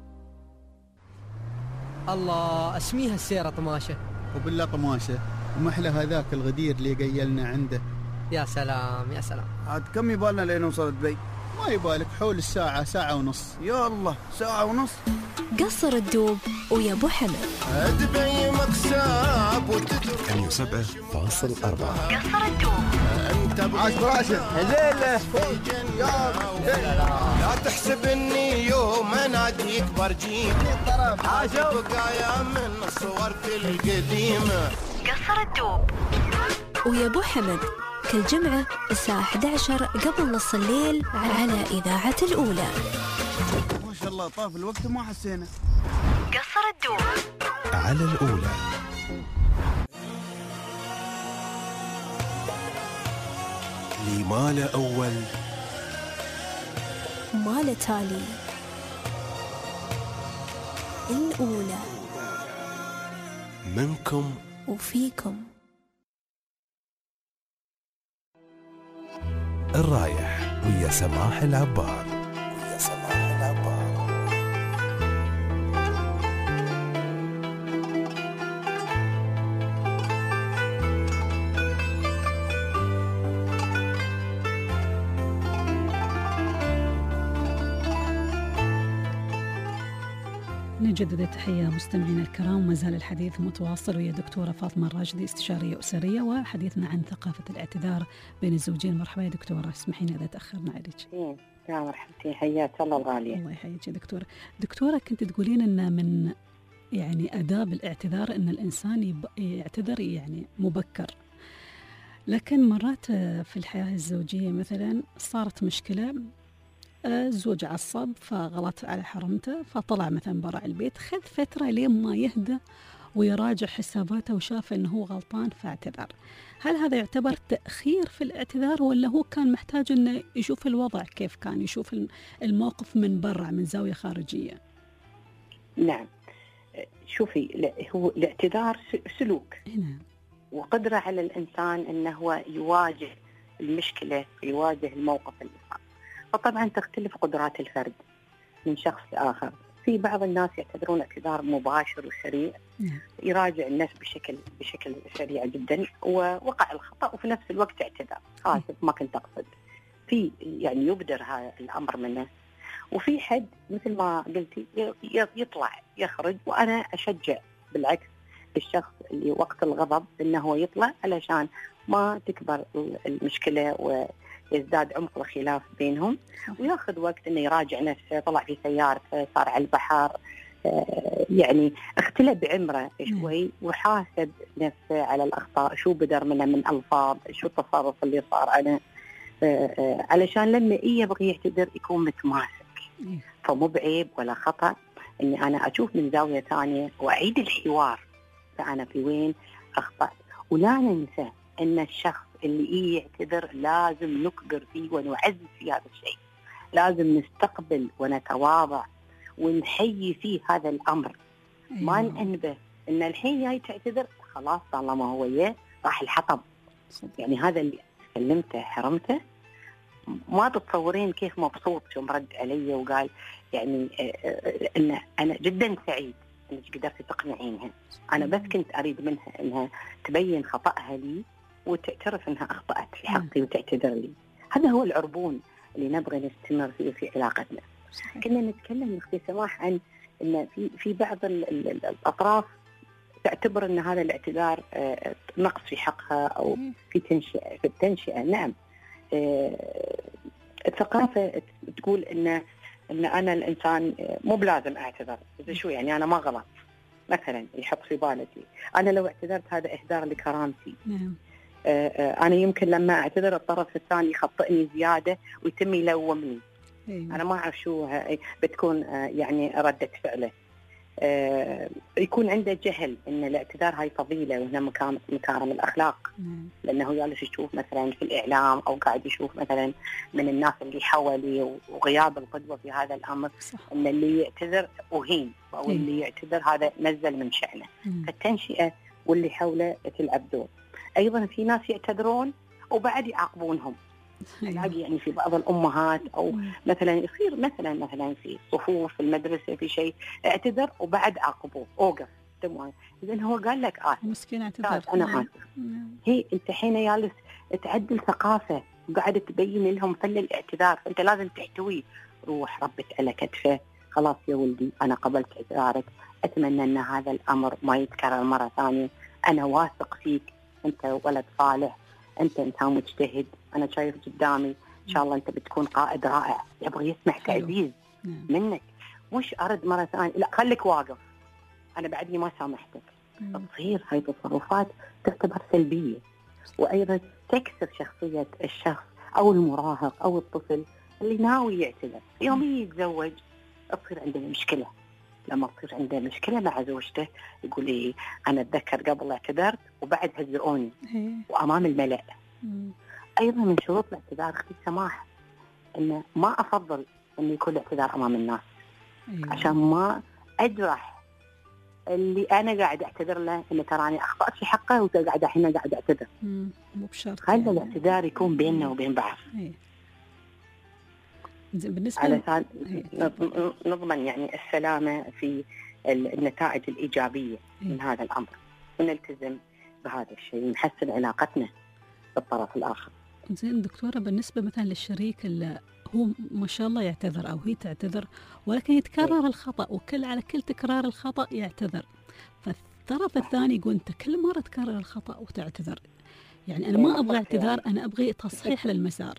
الله اسميها السيرة طماشة. وبالله طماشة ومحلى هذاك الغدير اللي قيلنا عنده. يا سلام يا سلام. عاد كم يبالنا لين نوصل دبي؟ ما يبالك حول الساعة، ساعة ونص. يا الله ساعة ونص. قصر الدوب ويا ابو حمد. دبي مكساب وتدري ثمانية وسبعين فاصلة أربعة. قصر الدوب. انت عاش براشد. هليلة لا تحسب اني يوم اناديك برجيك بقايا من الصور القديمة. قصر الدوب ويا ابو حمد كل جمعة الساعة إحدى عشر قبل نص الليل على إذاعة الأولى. ما شاء الله طاف الوقت وما حسينا. قصر الدوب على الأولى. لي مال أول مال تالي. الأولى منكم وفيكم. الرايح ويا سماح العبار. ويا سماح العبار. نجدد التحية مستمعينا الكرام، ما زال الحديث متواصل ويا دكتورة فاطمة الراشدي استشارية أسرية، وحديثنا عن ثقافة الاعتذار بين الزوجين. مرحبا يا دكتورة، اسمحينا إذا تأخرنا عليك. يا مرحبتين، حياك الله الغالية. الله يحييك يا دكتورة. دكتورة كنت تقولين إن من يعني آداب الاعتذار إن الإنسان يب... يعتذر يعني مبكر، لكن مرات في الحياة الزوجية مثلا صارت مشكلة، الزوج عصب فغلط على حرمته فطلع مثلا برا البيت، خذ فترة لين ما يهدى ويراجع حساباته وشاف أنه هو غلطان فاعتذر. هل هذا يعتبر تأخير في الاعتذار ولا هو كان محتاج أنه يشوف الوضع كيف كان، يشوف الموقف من برا من زاوية خارجية؟ نعم، شوفي هو الاعتذار سلوك نعم. وقدرة على الإنسان أنه هو يواجه المشكلة، يواجه الموقف اللي صار. فطبعا تختلف قدرات الفرد من شخص لآخر. في بعض الناس يعتذرون اعتذار مباشر وسريع، يراجع الناس بشكل بشكل سريع جدا ووقع الخطأ وفي نفس الوقت اعتذر، آسف ما كنت أقصد، في يعني يبدر هذا الأمر منه. وفي حد مثل ما قلتي يطلع يخرج، وأنا أشجع بالعكس الشخص اللي وقت الغضب إنه هو يطلع علشان ما تكبر المشكلة ويزداد عمق الخلاف بينهم، وياخذ وقت إنه يراجع نفسه، طلع في سيارته، صار على البحر، يعني اختلى بعمره شوي وحاسب نفسه على الأخطاء، شو بدر منه من ألفاظ، شو التصرف اللي صار أنا، علشان لما يبغي يعتذر يكون متماسك. فمو بعيب ولا خطأ إني أنا أشوف من زاوية ثانية وأعيد الحوار، فأنا في وين أخطأت. ولا ننسى أن الشخص اللي يعتذر لازم نكبر فيه ونعزز في هذا الشيء، لازم نستقبل ونتواضع ونحيي فيه هذا الأمر. ما ننبه إن الحين جاي تعتذر خلاص طالما هو يه راح الحطب، يعني هذا اللي كلمته حرمته. ما تتصورين كيف مبسوط شو مرد علي وقال يعني إن أنا جدا سعيد إنك قدرتي تقنعينها، أنا بس كنت أريد منها إنها تبين خطأها لي وتعترف إنها أخطأت في حقي وتعتذر لي. هذا هو العربون اللي نبغى نستمر فيه في علاقتنا. كنا نتكلم أختي سماح عن إن في في بعض ال ال الأطراف تعتبر إن هذا الاعتذار نقص في حقها أو في تنشئة في التنشئة. نعم، الثقافة تقول إن ان انا الانسان مو بلازم اعتذر، اذا شو يعني انا ما غلط مثلا يحط في بالتي انا لو اعتذرت هذا اهدار لكرامتي. نعم. آه آه انا يمكن لما اعتذر الطرف الثاني يخطئني زياده ويتم يلومني. أيوة. انا ما اعرف شو بتكون آه يعني رده فعله. آه يكون عنده جهل ان الاعتذار هاي فضيله وهنا مكارم مكارم الاخلاق. مم. لانه جالس يشوف مثلا في الاعلام او قاعد يشوف مثلا من الناس اللي حواليه وغياب القدوه في هذا الامر، صح. ان اللي يعتذر اهين او أيوة. اللي يعتذر هذا نزل من شأنه. مم. فالتنشئه واللي حوله تلعب دور. ايضا في ناس يعتذرون وبعد يعاقبونهم. أيوة. يعني في بعض الامهات او مم. مثلا يصير مثلا مثلا في صفوف في المدرسه في شيء اعتذر وبعد عاقبوه اوقف تمام، اذا هو قال لك اسف مسكين اعتذر. انا نعم. اسف. نعم. هي انت حين جالس تعدل ثقافه وقاعده تبين لهم فن الاعتذار، فانت لازم تحتوي. روح ربت على كتفه، خلاص يا ولدي انا قبلت اعتذارك، اتمنى ان هذا الامر ما يتكرر مره ثانيه، انا واثق فيك، انت ولد صالح، انت انسان مجتهد، انا شايف قدامي ان شاء الله انت بتكون قائد رائع. يبغى يسمع تعزيز نعم. منك، مش ارد مره ثانيه لا خليك واقف انا بعدني ما سامحتك. تصير هاي التصرفات تعتبر سلبيه، وايضا تكسر شخصيه الشخص او المراهق او الطفل اللي ناوي يعتذر. يوم يتزوج تصير عنده مشكله، لما تصير عنده مشكله مع زوجته يقول لي انا اتذكر قبل اعتذرت وبعد هزئوني وامام الملأ. مم. ايضا من شروط الاعتذار اختي السماح انه ما افضل انه يكون الاعتذار امام الناس. أيوة. عشان ما اجرح اللي انا قاعد اعتذر له انه تراني اخطات في حقه وقاعد الحين قاعد اعتذر. مم. مو بشرط. خلي يعني. الاعتذار يكون بيننا وبين بعض. أيه. بالنسبه علشان نضمن يعني السلامه في النتائج الايجابيه أيه. من هذا الامر، ونلتزم بهذا الشيء ونحسن علاقتنا بالطرف الاخر. زين دكتوره، بالنسبه مثلا للشريك اللي هو ما شاء الله يعتذر او هي تعتذر ولكن يتكرر أيه. الخطا، وكل على كل تكرار الخطا يعتذر، فالطرف الثاني يقول انت كل مره تكرر الخطا وتعتذر، يعني انا ما ابغى اعتذار، انا ابغي تصحيح للمسار.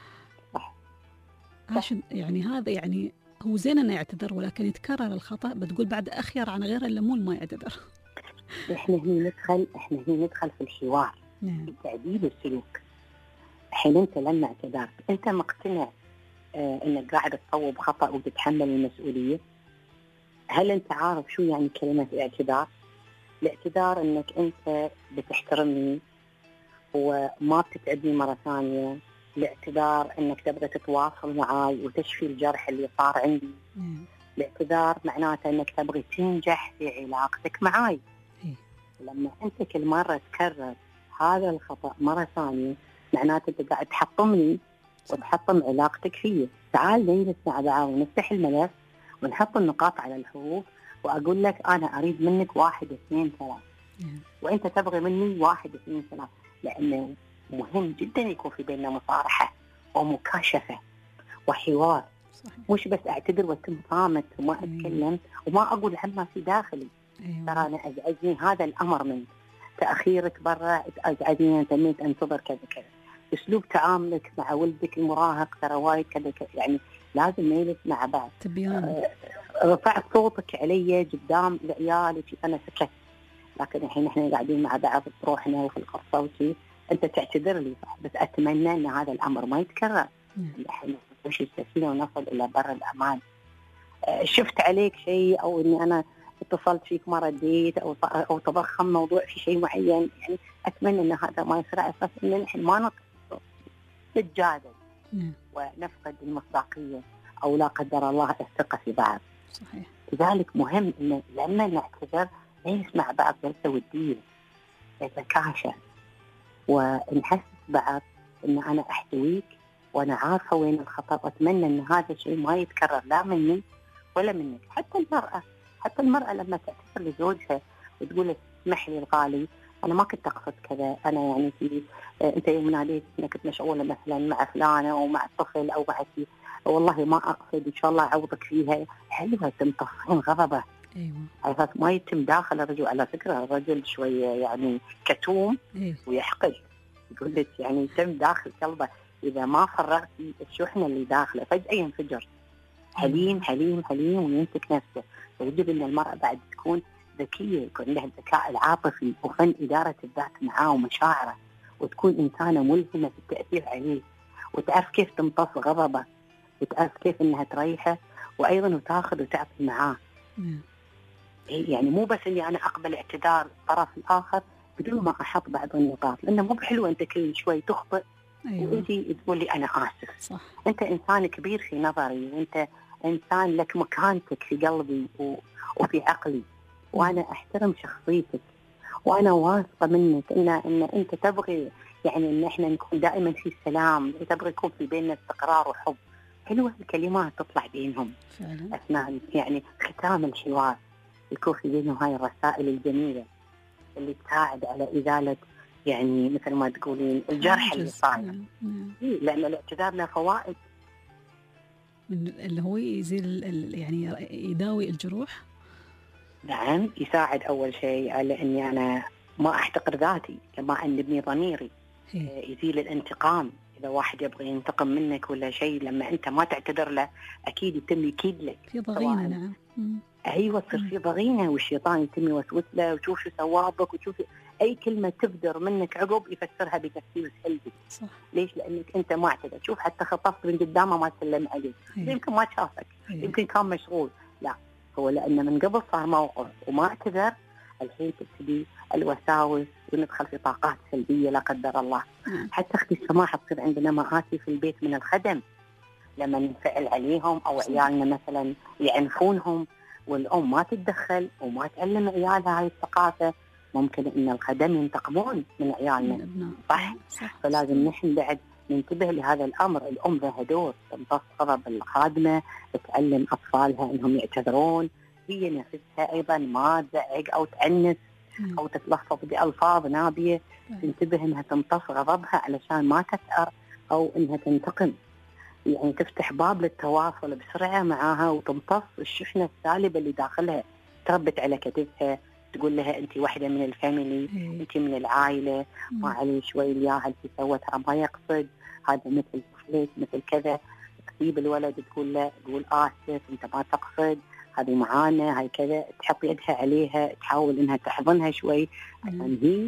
عشان يعني هذا يعني هو زين انه يعتذر ولكن يتكرر الخطا، بتقول بعد اخير عن غيره الا مو ما يعتذر. احنا هنا ندخل احنا هنا ندخل في الحوار. نعم. في تعديل السلوك. الحين انت لما اعتذرت انت مقتنع اه انك قاعد تصوب خطا وتتحمل المسؤوليه؟ هل انت عارف شو يعني كلمه اعتذار؟ الاعتذار انك انت بتحترمني وما بتتعبني مره ثانيه. الاعتذار انك تبغى تتواصل معاي وتشفي الجرح اللي صار عندي. مم. الاعتذار معناته انك تبغي تنجح في علاقتك معاي. إيه. لما انت كل مره تكرر هذا الخطا مره ثانيه معناته انت قاعد تحطمني وتحطم علاقتك فيه. تعال نجلس مع بعض ونفتح الملف ونحط النقاط على الحروف، واقول لك انا اريد منك واحد اثنين ثلاث. مم. وانت تبغي مني واحد اثنين ثلاث، لانه مهم جدا يكون في بيننا مصارحة ومكاشفة وحوار. صحيح. مش بس اعتذر واتم صامت وما اتكلم وما اقول عما في داخلي. أيوة. ترى انا ازعجني هذا الامر من تاخيرك برا، ازعجني انت ميت انتظر كذا كذا. اسلوب تعاملك مع ولدك المراهق ترى وايد كذا كذا، يعني لازم نجلس مع بعض. تبيان. آه رفعت صوتك علي قدام العيال انا سكت، لكن الحين احنا قاعدين مع بعض بروحنا وفي القصه وشي انت تعتذر لي صح، بس اتمنى ان هذا الامر ما يتكرر. احنا نمشي السفينه ونصل الى بر الامان. آه شفت عليك شيء او اني انا اتصلت فيك ما رديت او او تضخم موضوع في شيء معين، يعني اتمنى ان هذا ما يصير، على اساس ان نحن ما نتصل نتجادل ونفقد المصداقيه او لا قدر الله الثقه في بعض. صحيح. لذلك مهم ان لما نعتذر نجلس مع بعض جلسه وديه نتكاشف ونحسس بعض ان انا احتويك وانا عارفه وين الخطا، واتمنى ان هذا الشيء ما يتكرر لا مني ولا منك. حتى المراه حتى المراه لما تعتذر لزوجها وتقول اسمح لي الغالي انا ما كنت اقصد كذا، انا يعني في انت يوم ناديت انك كنت مشغوله مثلا مع فلانه او مع الطفل او مع شيء، والله ما اقصد، ان شاء الله اعوضك فيها. حلوه تمتصين غضبه. ايوه. على اساس ما يتم داخل الرجل. على فكره الرجل شويه يعني كتوم. أيوة. ويحقد، يقول لك يعني يتم داخل قلبه اذا ما فرغتي الشحنه اللي داخله فجاه ينفجر. حليم حليم حليم ويمسك نفسه. فيجب أن المرأة بعد تكون ذكية، يكون لها الذكاء العاطفي وفن إدارة الذات معاه ومشاعره، وتكون إنسانة ملهمة في التأثير عليه، وتعرف كيف تمتص غضبه، وتعرف كيف إنها تريحه، وأيضا وتاخذ وتعطي معاه. مم. يعني مو بس إني أنا أقبل اعتذار الطرف الآخر بدون ما أحط بعض النقاط، لأنه مو بحلو أنت كل شوي تخطئ أيوة. وأنتي تقول لي أنا آسف. صح. أنت إنسان كبير في نظري، وأنت إنسان لك مكانتك في قلبي و... وفي عقلي، وأنا أحترم شخصيتك، وأنا واثقة منك إن إن أنت تبغي يعني إن إحنا نكون دائما في سلام، تبغي يكون في بيننا استقرار وحب. حلوة الكلمات تطلع بينهم فعلا. أثناء يعني ختام الحوار، يكون في بينهم هاي الرسائل الجميلة اللي تساعد على إزالة يعني مثل ما تقولين الجرح اللي صاير. لأن الاعتذار له فوائد، من اللي هو يزيل يعني يداوي الجروح. نعم، يساعد أول شيء على أني أنا ما أحتقر ذاتي، لما أنبني ضميري. هي. يزيل الانتقام، إذا واحد يبغى ينتقم منك ولا شيء، لما أنت ما تعتذر له أكيد يتم يكيد لك في ضغينة. نعم. مم. أيوة، تصير في ضغينة، والشيطان يتم يوسوس له وشوف شو سوابك، وشوف أي كلمة تبدر منك عقب يفسرها بتفسير سلبي. صح. ليش؟ لأنك أنت ما اعتذر. شوف حتى خطفت من قدامه ما سلم عليك، يمكن ما شافك، هي. يمكن كان مشغول. لا، هو لأنه من قبل صار موقف وما اعتذر، الحين تبتدي الوساوس وندخل في طاقات سلبية لا قدر الله. م. حتى أختي السماحة تصير عندنا مآسي في البيت من الخدم لما ننفعل عليهم، أو عيالنا مثلا يعنفونهم والأم ما تتدخل وما تعلم عيالها هاي الثقافة، ممكن إن الخدم ينتقمون من عيالنا. صح؟ صح. فلازم نحن بعد ننتبه لهذا الأمر. الأم لها دور، تمتص غضب الخادمة، تعلم أطفالها إنهم يعتذرون، هي نفسها أيضا ما تزعق أو تعنف أو تتلفظ بألفاظ نابية، تنتبه إنها تمتص غضبها علشان ما تثأر أو إنها تنتقم. يعني تفتح باب للتواصل بسرعة معاها وتمتص الشحنة السالبة اللي داخلها، تربت على كتفها، تقول لها أنت واحدة من الفاميلي، أنت من العائلة، ما علي شوي الياها اللي سوتها ما يقصد، هذا مثل فليت مثل كذا. تجيب الولد تقول له تقول آسف أنت ما تقصد، هذه معانا هاي كذا، تحط يدها عليها، تحاول إنها تحضنها شوي عشان هي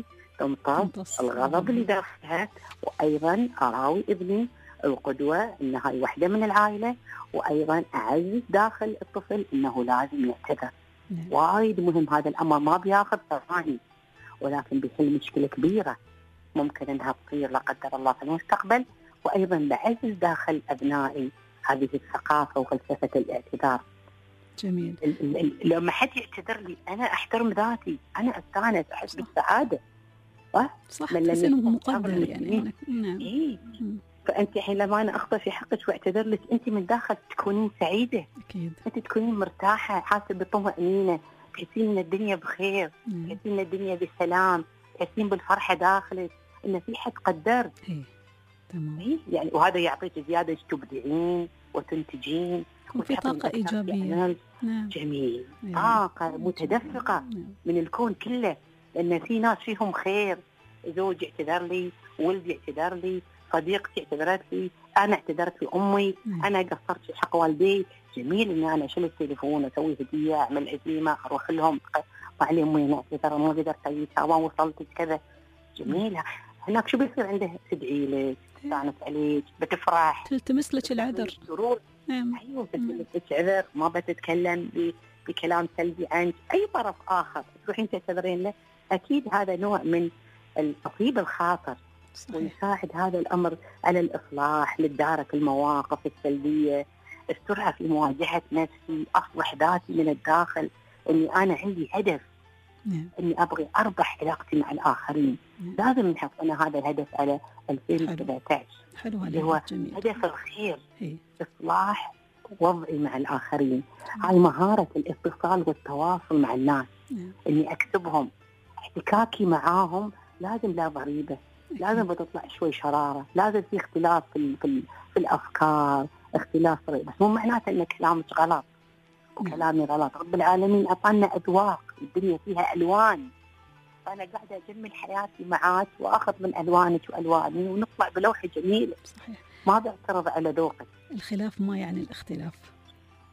تمتص الغضب اللي داخلها. وأيضا أراوي ابني القدوة إن هاي واحدة من العائلة، وأيضا أعزز داخل الطفل إنه لازم يعتذر. وايد مهم هذا الأمر، ما بياخذ ثواني ولكن بيحل مشكلة كبيرة ممكن إنها تصير لا قدر الله في المستقبل. وأيضا بعزز داخل أبنائي هذه الثقافة وفلسفة الاعتذار. جميل. لما حد يعتذر لي أنا أحترم ذاتي، أنا أستانس، أحس بالسعادة. صح؟ صح. تحس إنه مقدر يعني. نعم. إيه. فأنت الحين لما أنا أخطأ في حقك وأعتذر لك، أنت من داخل تكونين سعيدة. أكيد. أنت تكونين مرتاحة، حاسة بطمأنينة، تحسين إن الدنيا بخير، تحسين إن الدنيا بسلام، تحسين بالفرحة داخلك، إن في حد قدر. إيه. تمام. إيه؟ يعني وهذا يعطيك زيادة تبدعين وتنتجين وفي طاقة إيجابية. نعم. جميل. إيه. طاقة متدفقة نعم. من الكون كله، لأن في ناس فيهم خير. زوجي اعتذر لي، ولدي اعتذر لي، صديقتي اعتذرت لي، أنا اعتذرت لأمي، مم. أنا قصرت في حق والدي. جميل إن أنا أشيل التليفون أسوي هدية، أعمل عزيمة، أروح لهم وعلي أمي أنا اعتذر ما قدرت أجيتها ما وصلت كذا. جميل. هناك شو بيصير عنده؟ تدعي لك، تستانس عليك، بتفرح، تلتمس لك العذر. سرور. نعم. أيوة تلتمس لك العذر، ما بتتكلم بكلام سلبي عن أي طرف آخر، تروحين تعتذرين له. أكيد هذا نوع من التطيب الخاطر. صحيح. ويساعد هذا الأمر على الإصلاح، للدارك المواقف السلبية، السرعة في مواجهة نفسي، أصلح ذاتي من الداخل، إني أنا عندي هدف. نعم. إني أبغي أربح علاقتي مع الآخرين. نعم. لازم نحط أنا هذا الهدف على ألفين وسبعة عشر. حلو. اللي هو جميل. هدف الخير. هي. إصلاح وضعي مع الآخرين. هاي مهارة الاتصال والتواصل مع الناس. نعم. إني أكسبهم، احتكاكي معاهم لازم لا ضريبة، لازم بتطلع شوي شرارة، لازم في اختلاف في, في, في الأفكار، اختلاف رأي، بس مو معناته أن كلامك غلط وكلامي غلط. رب العالمين أعطانا أذواق، الدنيا فيها ألوان، فأنا قاعدة أجمل حياتي معاك وأخذ من ألوانك وألواني ونطلع بلوحة جميلة. صحيح. ما بعترض على ذوقك. الخلاف ما يعني الاختلاف.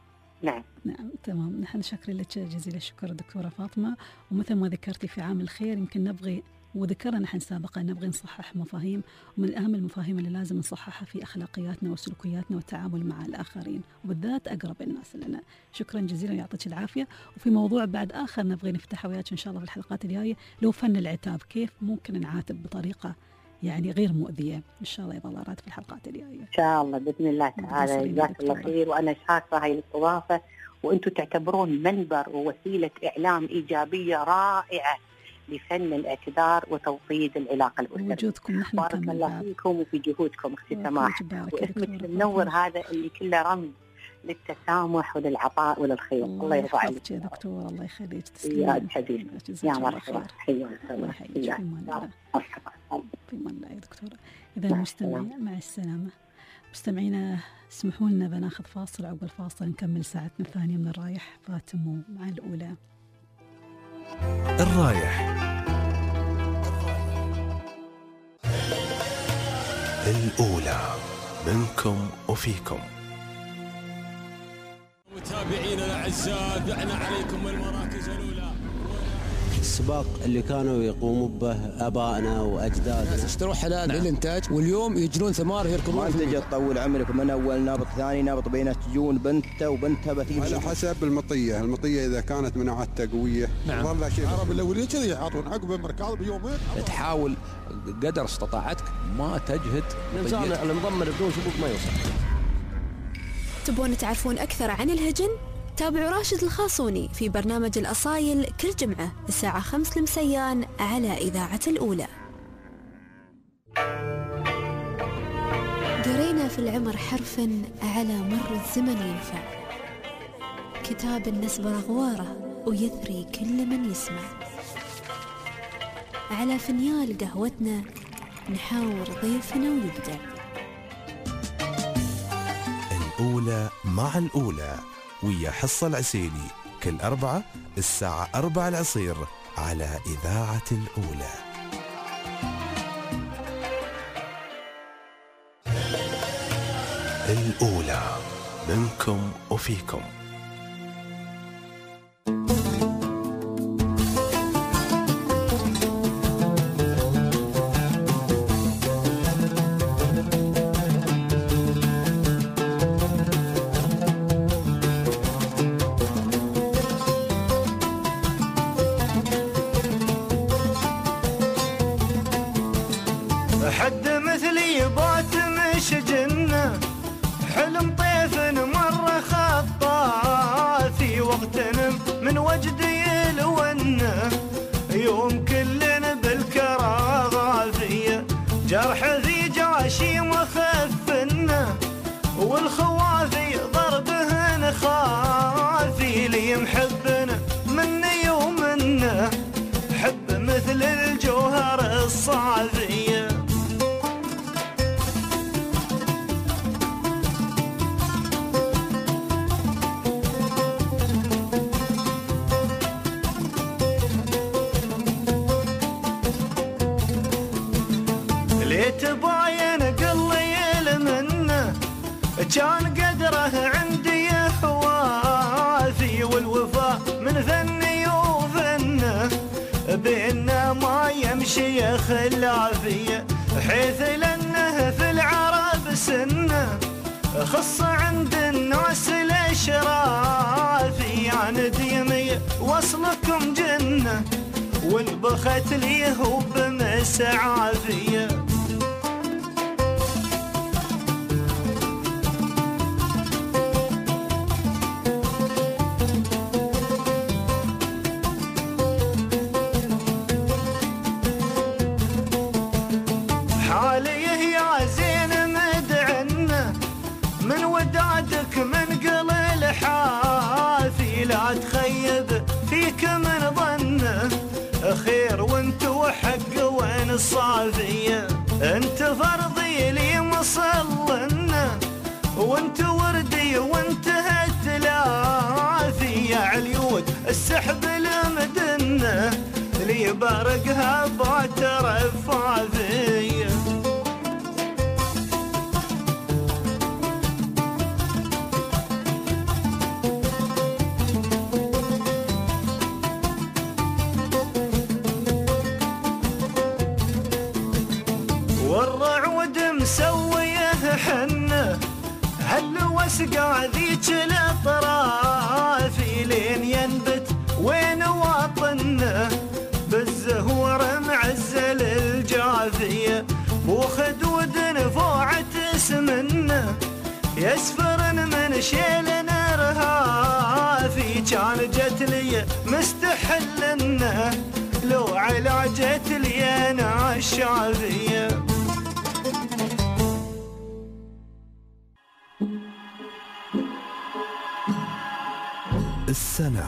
نعم نعم تمام. نحن شاكرين لك جزيل الشكر دكتورة فاطمة. ومثل ما ذكرتي في عام الخير يمكن نبغي، وذكرنا نحن سابقا، نبغي نصحح مفاهيم، ومن أهم المفاهيم اللي لازم نصححها في أخلاقياتنا وسلوكياتنا والتعامل مع الآخرين وبالذات أقرب الناس لنا. شكرا جزيلا ويعطيك العافية. وفي موضوع بعد آخر نبغي نفتحه وياك إن شاء الله في الحلقات الجاية، لو فن العتاب، كيف ممكن نعاتب بطريقة يعني غير مؤذية. إن شاء الله يبغى راد في الحلقات الجاية إن شاء الله بإذن الله تعالى. جزاك الله خير، وأنا شاكرة هاي الاستضافة، وأنتم تعتبرون منبر ووسيلة إعلام إيجابية رائعة لفن الاعتذار وتوطيد العلاقة الأسرية. وجودكم نحن بارك الله فيكم وفي جهودكم أختي سماح، واسمك المنور هذا اللي كله رمز للتسامح وللعطاء وللخير. الله يرضى عليك يا دكتور. الله يخليك. تسلمي يا حبيبي. يا مرحبا. حيا وسهلا. في من الله يا دكتورة. إذا مستمعين مع السلامة. مستمعينا اسمحوا لنا بناخذ فاصل، عقب الفاصل نكمل ساعتنا الثانية من الرايح فاتموا مع الأولى. الرايح الأولى منكم وفيكم. متابعينا الأعزاء دعنا عليكم المراكز الأولى. السباق اللي كانوا يقوموا به آبائنا وأجدادنا، اشتروا حلال نعم. للإنتاج، واليوم يجرون ثمار يركضون. ما تجي تطول عمرك من أول نابط ثاني نابط بينات تجون بنته وبنتها بتيجي على حسب المطية. المطية إذا كانت مناعتها قوية نعم. والله شيء العرب الأولين كذي يعطون عقب المركض بيومين. تحاول قدر استطاعتك ما تجهد. الإنسان المضمر بدون سبوق ما يوصل. تبون تعرفون أكثر عن الهجن؟ تابعوا راشد الخاصوني في برنامج الأصايل كل جمعة الساعة خمس المسيان على إذاعة الأولى. قرينا في العمر حرفا على مر الزمن ينفع، كتاب النسب رغواره ويثري كل من يسمع. على فنيال قهوتنا نحاور ضيفنا ويبدع. الأولى مع الأولى ويا حصة العسيلي كل أربعة الساعة أربعة العصير على إذاعة الأولى. الأولى منكم وفيكم. حد مثلي بات مش جنة، حلم طيف مرة خطا في وقت من وجدي الونة، يوم كلنا بالكراغافية جرح ذي جاشي مخفنا، والخوافي ضربهن خافي لي محبنا مني ومنا، حب مثل الجوهر الصافية. تباين قليل منه كان قدره عندي حوافي، والوفاء من فني وفنه بيننا ما يمشي خلافية، حيث لأنه في العرب سنه خص عند الناس الاشرافي، يعني ديمي وصلكم جنة والبخت لي هو بمسعافية. من قل الحافي لا تخيب فيك من ظنه خير، وانت وحق وين الصافية، انت فرضي لي مصلنا وانت وردي وانت هتلافي، يا عليود السحب المدنة لي بارقها باترفافية. خدود مسويه حنه هل وسقع ذيك الاطراف لين ينبت وين وطنه بالزهور معزل الجافيه وخدود نفوعة اسمنه يسفر من شيل نرهافي كان جت لي مستحلنه لو علاجت لي انا الشافيه. السنة.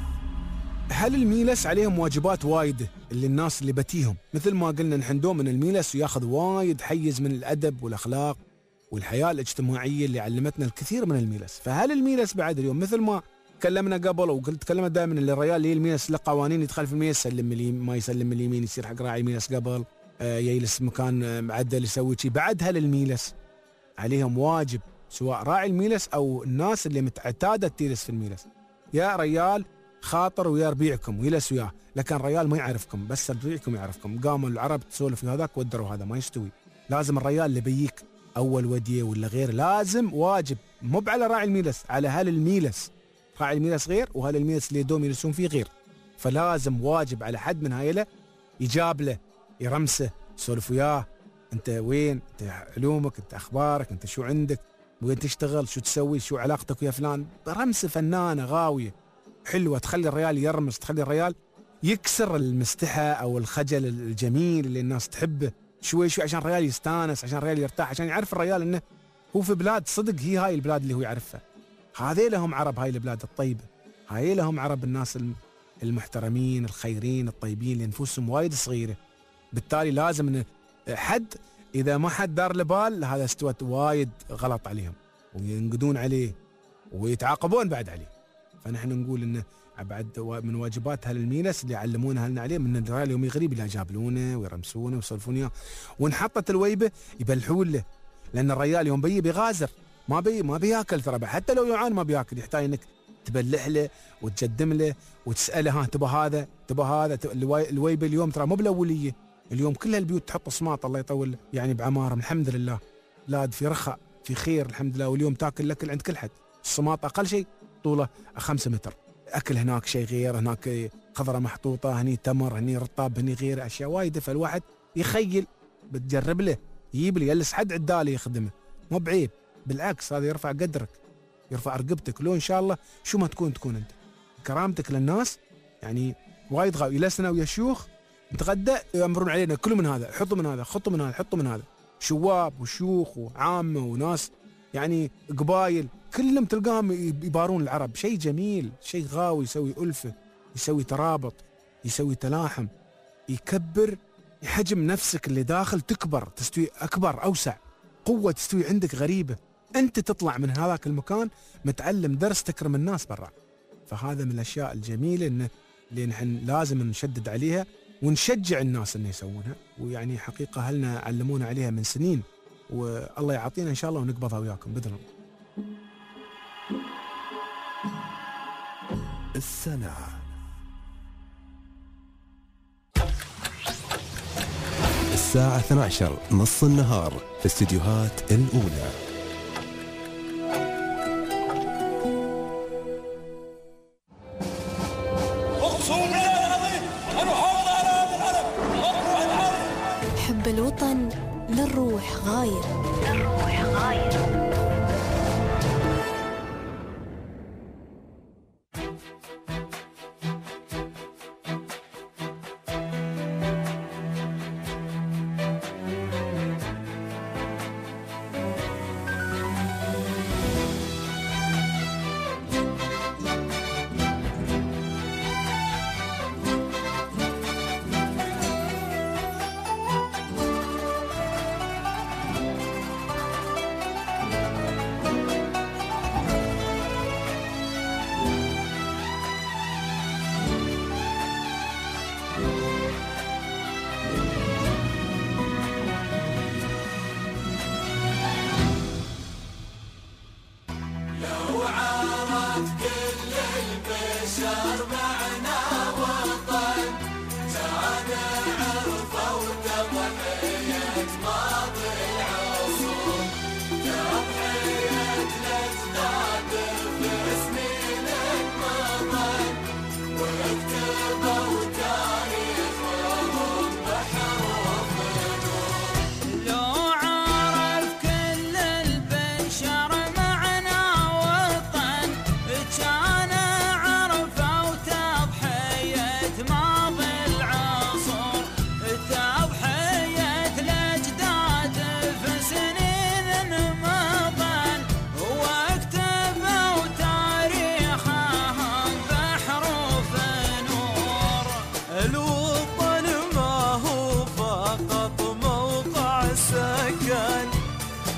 هل الميلس عليهم واجبات وايد اللي الناس اللي بتيهم مثل ما قلنا نحن دوم من الميلس وياخذ وايد حيز من الأدب والأخلاق والحياة الاجتماعية اللي علمتنا الكثير من الميلس. فهل الميلس بعد اليوم مثل ما تكلمنا قبل وقلت تكلمنا دائما ان الريال اللي الميلس له قوانين يدخل في الميلس يسلم اليمين ما يسلم اليمين يصير حق راعي الميلس قبل آه يجلس مكان معدل يسوي شيء. بعد هل الميلس عليهم واجب سواء راعي الميلس او الناس اللي متعتاده تجلس في الميلس يا ريال خاطر ويا ربيعكم ويلس وياه لكن ريال ما يعرفكم بس ربيعكم يعرفكم. قاموا العرب تسولف في هذاك ودروا هذا ما يستوي. لازم الريال اللي بيجيك اول وديه ولا غير لازم واجب مو على راعي الميلس على هل الميلس. راعي الميلس غير وهل الميلس اللي دوم يلسون فيه غير. فلازم واجب على حد من هايله يجاب له يرمسه يسولف وياه انت وين انت علومك انت اخبارك انت شو عندك وين تشتغل شو تسوي شو علاقتك ويا فلان. رمسه فنانه غاويه حلوه تخلي الريال يرمس تخلي الريال يكسر المستحى او الخجل الجميل اللي الناس تحبه شوي شوي عشان الريال يستانس عشان الريال يرتاح عشان يعرف الريال انه هو في بلاد صدق هي هاي البلاد اللي هو يعرفها. هذه لهم عرب هاي البلاد الطيبه هاي لهم عرب الناس المحترمين الخيرين الطيبين اللي نفوسهم وايد صغيره. بالتالي لازم ان حد اذا ما حد دار له بال هذا استوت وايد غلط عليهم وينقدون عليه ويتعاقبون بعد عليه. فنحن نقول انه بعد من واجبات هالميلس اللي علمونا هلنا عليه من الريال يوم يغريب اللي جابلونه ويرمسونه ويصرفون اياه ونحطت الويبه يبلحون له لان الريال يوم بي بيغازر ما بي ما بياكل ترى حتى لو يعان ما بياكل يحتاج انك تبلح له وتقدم له وتساله ها تبى هذا تبى هذا الويبه اليوم ترى مو بالاوليه اليوم كل البيوت تحط صماط الله يطول يعني بعمارهم الحمد لله بلاد في رخاء في خير الحمد لله واليوم تاكل الاكل عند كل حد. الصماط اقل شيء طوله خمسة متر اكل هناك شيء غير هناك خضره محطوطه هني تمر هني رطاب هني غير اشياء وايد. فالواحد يخيل بتجرب له يجيب لي يجلس حد عدالي يخدمه مو بعيب بالعكس هذا يرفع قدرك يرفع رقبتك لو ان شاء الله شو ما تكون تكون انت كرامتك للناس. يعني وايد غاوي يلسنا ويا شيوخ نتغدى يامرون علينا كل من هذا حطوا من هذا حطوا من هذا حطوا من هذا شواب وشيوخ وعامه وناس يعني قبايل كلهم تلقاهم يبارون العرب. شيء جميل شيء غاوي يسوي ألفة يسوي ترابط يسوي تلاحم يكبر حجم نفسك اللي داخل تكبر تستوي أكبر أوسع قوة تستوي عندك غريبة أنت تطلع من هذاك المكان متعلم درس تكرم الناس برا. فهذا من الأشياء الجميلة إنه اللي نحن لازم نشدد عليها ونشجع الناس إنه يسوونها. ويعني حقيقة هلنا علمونا عليها من سنين والله يعطينا إن شاء الله ونقبضها وياكم بإذن الله. السنة. الساعة اثنتي عشرة نص النهار في استديوهات الأولى. حب الوطن للروح غاير للروح غاير.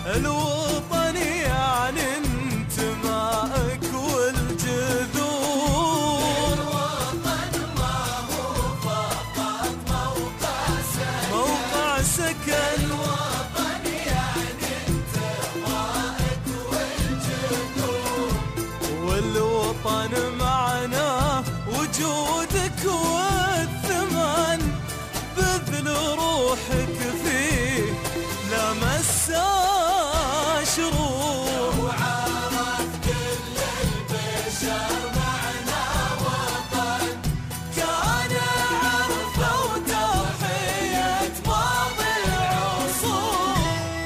الوطن يعني انتمائك والجذور. الوطن ما هو فقط موقع سكن، موقع سكن. الوطن يعني انتمائك والجذور، والوطن معناه وجودك والثمن، بذل روحك فيه لا مساه شرور. وعرف كل البشر معنى وطن، كان عرفه وتضحية ماضي العصور.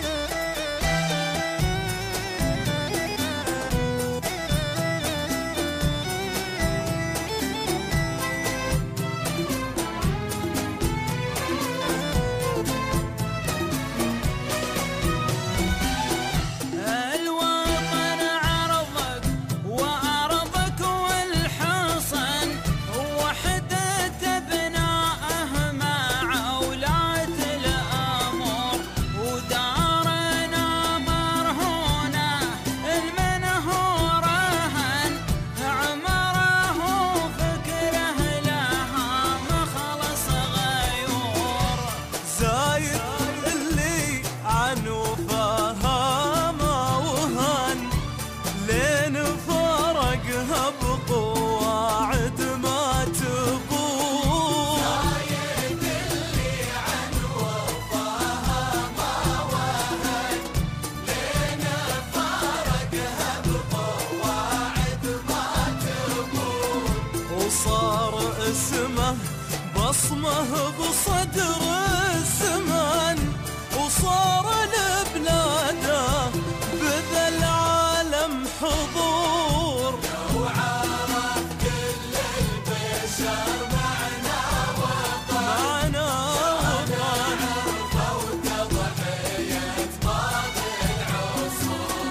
بصمه بصدر الزمن، وصار لبلاده بذا العالم حضور. وعرف كل البشر معنى وطن، معنى وطن. عرفه وتضحية ماضي العصور.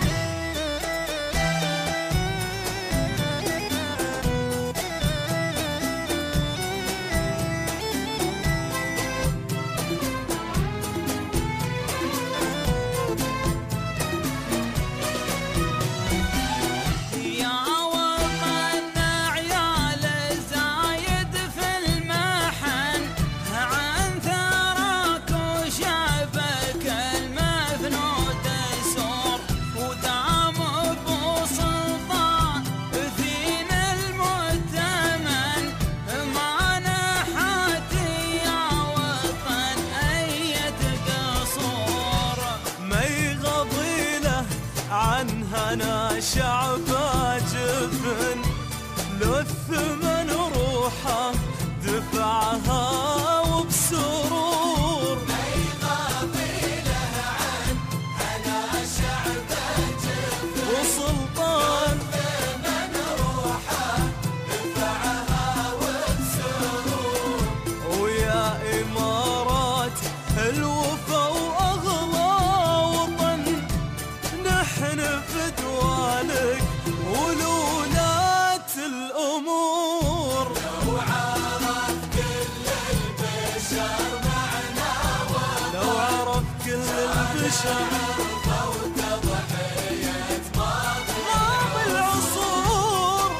عنها شعب جبن، لو الثمن روحه دفعها وبسرور. أي قبيلة عنها شعب جبن، وسلطان الثمن روحه دفعها وبسرور. ويا إمارات الوفا وأغلى وطن، نحن فدوانك ولولات الأمور. لو عرف كل البشر معنى وطن، لو عرف كل البشر عرفه وتضحية ماضي العصور.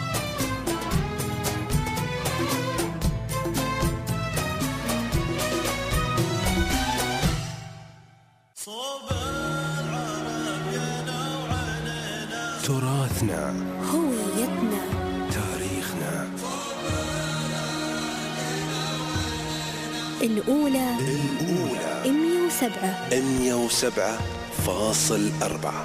تراثنا، هويتنا، تاريخنا. الأولى الأولى مية وسبعة مية وسبعة فاصل أربعة.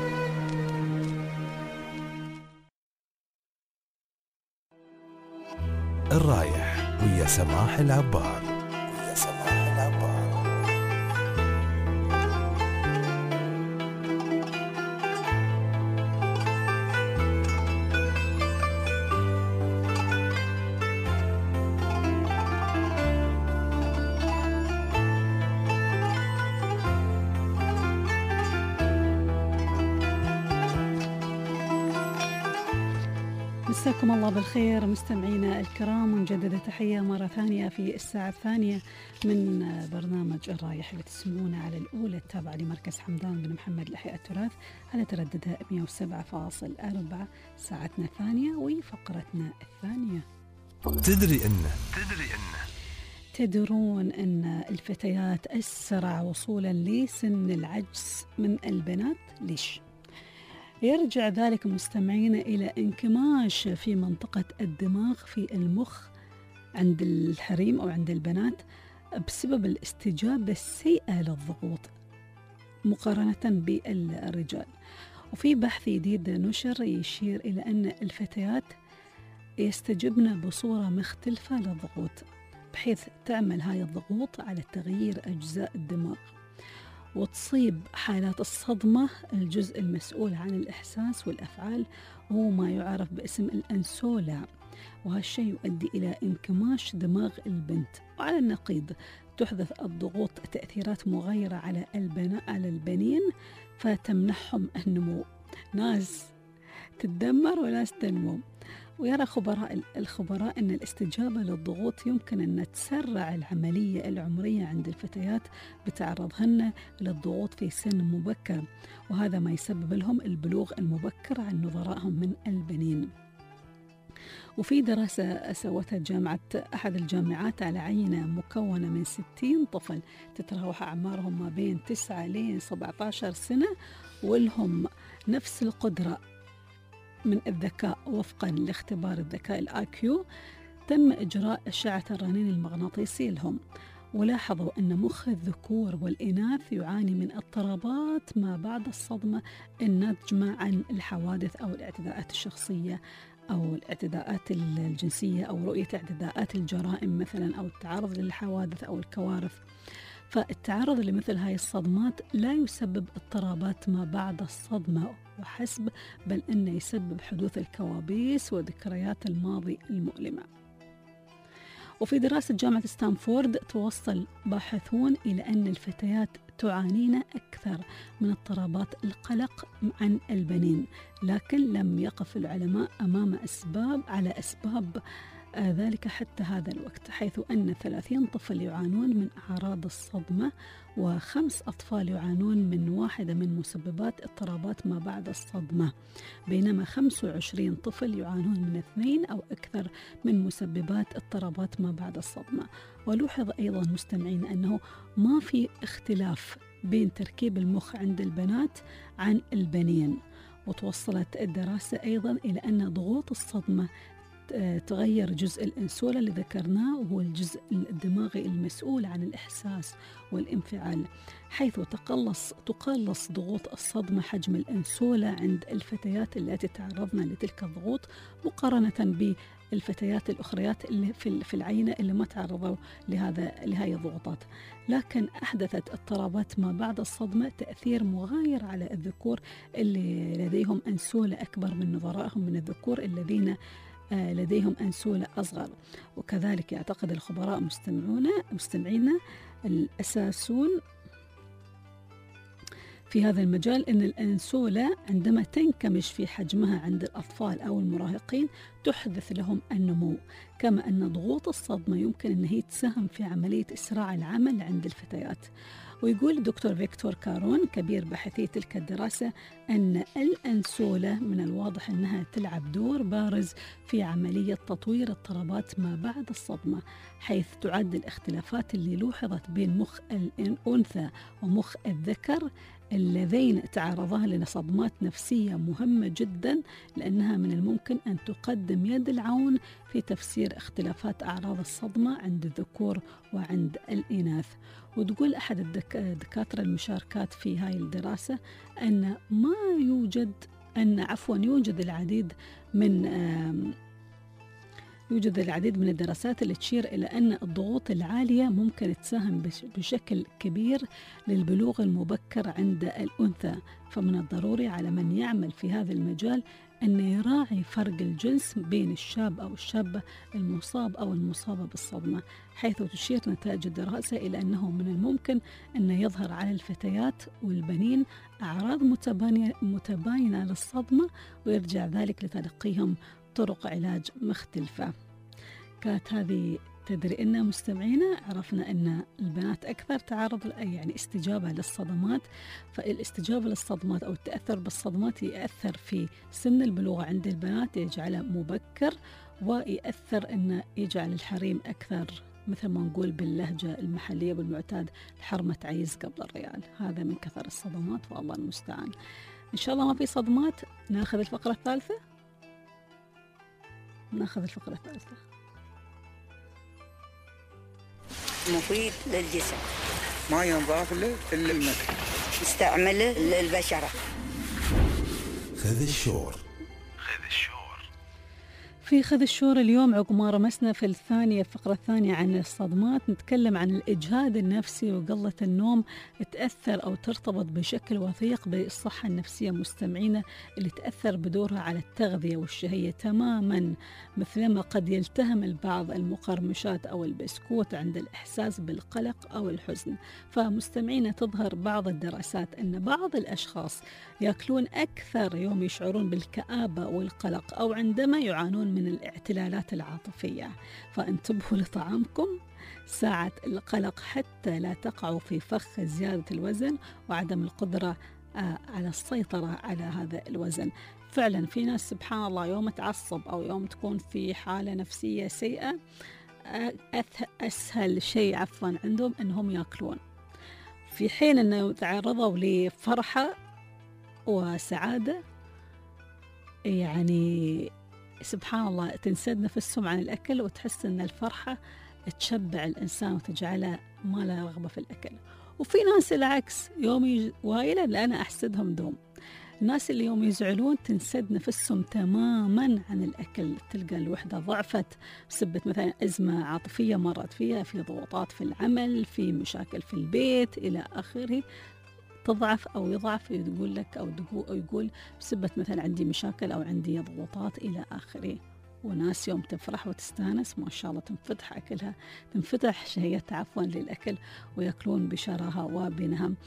الرايح ويا سماح العبار، ويا سماح العبار. مساكم الله بالخير مستمعينا الكرام، ونجدد تحية مرة ثانية في الساعة الثانية من برنامج الرايح اللي تسمعونه على الأولى التابعة لمركز حمدان بن محمد لإحياء التراث على ترددها مئة وسبعة فاصلة أربعة. ساعتنا الثانية وفقرتنا الثانية. تدري أنه تدري أنه تدرون أن الفتيات أسرع وصولا لسن العجز من البنات؟ ليش؟ يرجع ذلك مستمعين إلى انكماش في منطقة الدماغ في المخ عند الحريم أو عند البنات بسبب الاستجابة السيئة للضغوط مقارنة بالرجال. وفي بحث جديد نشر يشير إلى أن الفتيات يستجبن بصورة مختلفة للضغوط، بحيث تعمل هاي الضغوط على تغيير أجزاء الدماغ وتصيب حالات الصدمة الجزء المسؤول عن الإحساس والأفعال، وهو ما يعرف باسم الأنسولا. وهالشيء يؤدي إلى انكماش دماغ البنت. وعلى النقيض تحدث الضغوط تأثيرات مغايرة على البناء على البنين فتمنحهم النمو. ناس تتدمر وناس تنمو. ويرى خبراء الخبراء أن الاستجابة للضغوط يمكن أن تسرع العملية العمرية عند الفتيات بتعرضهن للضغوط في سن مبكر، وهذا ما يسبب لهم البلوغ المبكر عن نظرائهم من البنين. وفي دراسة سوتها جامعة أحد الجامعات على عينة مكونة من ستين طفل تتراوح أعمارهم ما بين تسعة إلى سبعة عشر سنة، ولهم نفس القدرة من الذكاء وفقا لاختبار الذكاء الآي كيو. تم إجراء أشعة الرنين المغناطيسي لهم، ولاحظوا أن مخ الذكور والإناث يعاني من اضطرابات ما بعد الصدمة الناتجة عن الحوادث أو الاعتداءات الشخصية أو الاعتداءات الجنسية أو رؤية اعتداءات الجرائم مثلا أو التعرض للحوادث أو الكوارث. فالتعرض لمثل هاي الصدمات لا يسبب اضطرابات ما بعد الصدمة وحسب، بل أنه يسبب حدوث الكوابيس وذكريات الماضي المؤلمة. وفي دراسة جامعة ستانفورد توصل باحثون إلى أن الفتيات تعانين أكثر من اضطرابات القلق عن البنين، لكن لم يقف العلماء أمام أسباب على أسباب ذلك حتى هذا الوقت، حيث أن ثلاثين طفل يعانون من أعراض الصدمة وخمس أطفال يعانون من واحدة من مسببات اضطرابات ما بعد الصدمة، بينما خمسة وعشرين طفل يعانون من اثنين أو أكثر من مسببات اضطرابات ما بعد الصدمة. ولوحظ أيضا مستمعين أنه ما في اختلاف بين تركيب المخ عند البنات عن البنين. وتوصلت الدراسة أيضا إلى أن ضغوط الصدمة تغير جزء الأنسولة اللي ذكرناه، وهو الجزء الدماغي المسؤول عن الإحساس والانفعال، حيث تقلص تقلص ضغوط الصدمة حجم الأنسولة عند الفتيات التي تعرضن لتلك الضغوط مقارنة بالفتيات الأخريات اللي في العينة اللي ما تعرضوا لهذا لهذه الضغوطات. لكن أحدثت اضطرابات ما بعد الصدمة تأثير مغاير على الذكور اللي لديهم أنسولة أكبر من نظرائهم من الذكور الذين لديهم أنسولة أصغر. وكذلك يعتقد الخبراء مستمعون مستمعين الأساسون في هذا المجال أن الأنسولة عندما تنكمش في حجمها عند الأطفال أو المراهقين تحدث لهم النمو، كما أن ضغوط الصدمة يمكن أن هي تساهم في عملية إسراع العمل عند الفتيات. ويقول دكتور فيكتور كارون كبير باحثي تلك الدراسة أن الأنسولة من الواضح أنها تلعب دور بارز في عملية تطوير اضطرابات ما بعد الصدمة، حيث تعد الاختلافات اللي لوحظت بين مخ الأنثى ومخ الذكر اللذين تعرضا لصدمات نفسية مهمة جدا، لأنها من الممكن أن تقدم يد العون في تفسير اختلافات أعراض الصدمة عند الذكور وعند الإناث. وتقول أحد الدكاترة المشاركات في هاي الدراسة أن ما يوجد أن عفوا يوجد العديد من يوجد العديد من الدراسات اللي تشير إلى أن الضغوط العالية ممكن تساهم بشكل كبير للبلوغ المبكر عند الأنثى، فمن الضروري على من يعمل في هذا المجال أن يراعي فرق الجنس بين الشاب أو الشابة المصاب أو المصابة بالصدمة، حيث تشير نتائج الدراسة إلى أنه من الممكن أن يظهر على الفتيات والبنين أعراض متباينة للصدمة، ويرجع ذلك لتلقيهم طرق علاج مختلفة. كانت هذه تدري أن مستمعينا عرفنا أن البنات أكثر تعرض يعني استجابة للصدمات، فالاستجابة للصدمات أو التأثر بالصدمات يأثر في سن البلوغ عند البنات، يجعله مبكر ويأثر أن يجعل الحريم أكثر مثل ما نقول باللهجة المحلية بالمعتاد الحرمة عيز قبل الريال. هذا من كثر الصدمات والله المستعان. إن شاء الله ما في صدمات. ناخذ الفقرة الثالثة ناخذ الفقرة الثالثة مفيد للجسم، ما ينضاف له إلا المكر، يستعمله للبشرة. خذ الشور. في خذ الشور اليوم عقب ما رمسنا في الثانية الفقرة الثانية عن الصدمات، نتكلم عن الإجهاد النفسي وقلة النوم تأثر أو ترتبط بشكل وثيق بالصحة النفسية مستمعينا، اللي تأثر بدورها على التغذية والشهية تماما، مثلما قد يلتهم البعض المقرمشات أو البسكوت عند الإحساس بالقلق أو الحزن. فمستمعينا تظهر بعض الدراسات أن بعض الأشخاص يأكلون أكثر يوم يشعرون بالكآبة والقلق أو عندما يعانون من الاعتلالات العاطفية. فانتبهوا لطعامكم ساعة القلق حتى لا تقعوا في فخ زيادة الوزن وعدم القدرة على السيطرة على هذا الوزن. فعلا في ناس سبحان الله يوم تعصب أو يوم تكون في حالة نفسية سيئة أسهل شيء عفوا عندهم أنهم يأكلون، في حين أنه تعرضوا لفرحة وسعادة يعني سبحان الله تنسد نفسهم عن الأكل وتحس أن الفرحة تشبع الإنسان وتجعله ما له رغبة في الأكل. وفي ناس العكس يوم وايلة لا أنا أحسدهم دوم، الناس اللي يوم يزعلون تنسد نفسهم تماما عن الأكل، تلقى الوحدة ضعفت بسبب مثلا أزمة عاطفية مرت فيها، في ضغوطات في العمل، في مشاكل في البيت إلى آخره، تضعف أو يضعف يقول لك أو يقول بسبب مثلا عندي مشاكل أو عندي ضغوطات إلى آخره. وناس يوم تفرح وتستانس ما شاء الله تنفتح أكلها تنفتح شهيتها عفوا للأكل ويأكلون بشراهة وبنهم.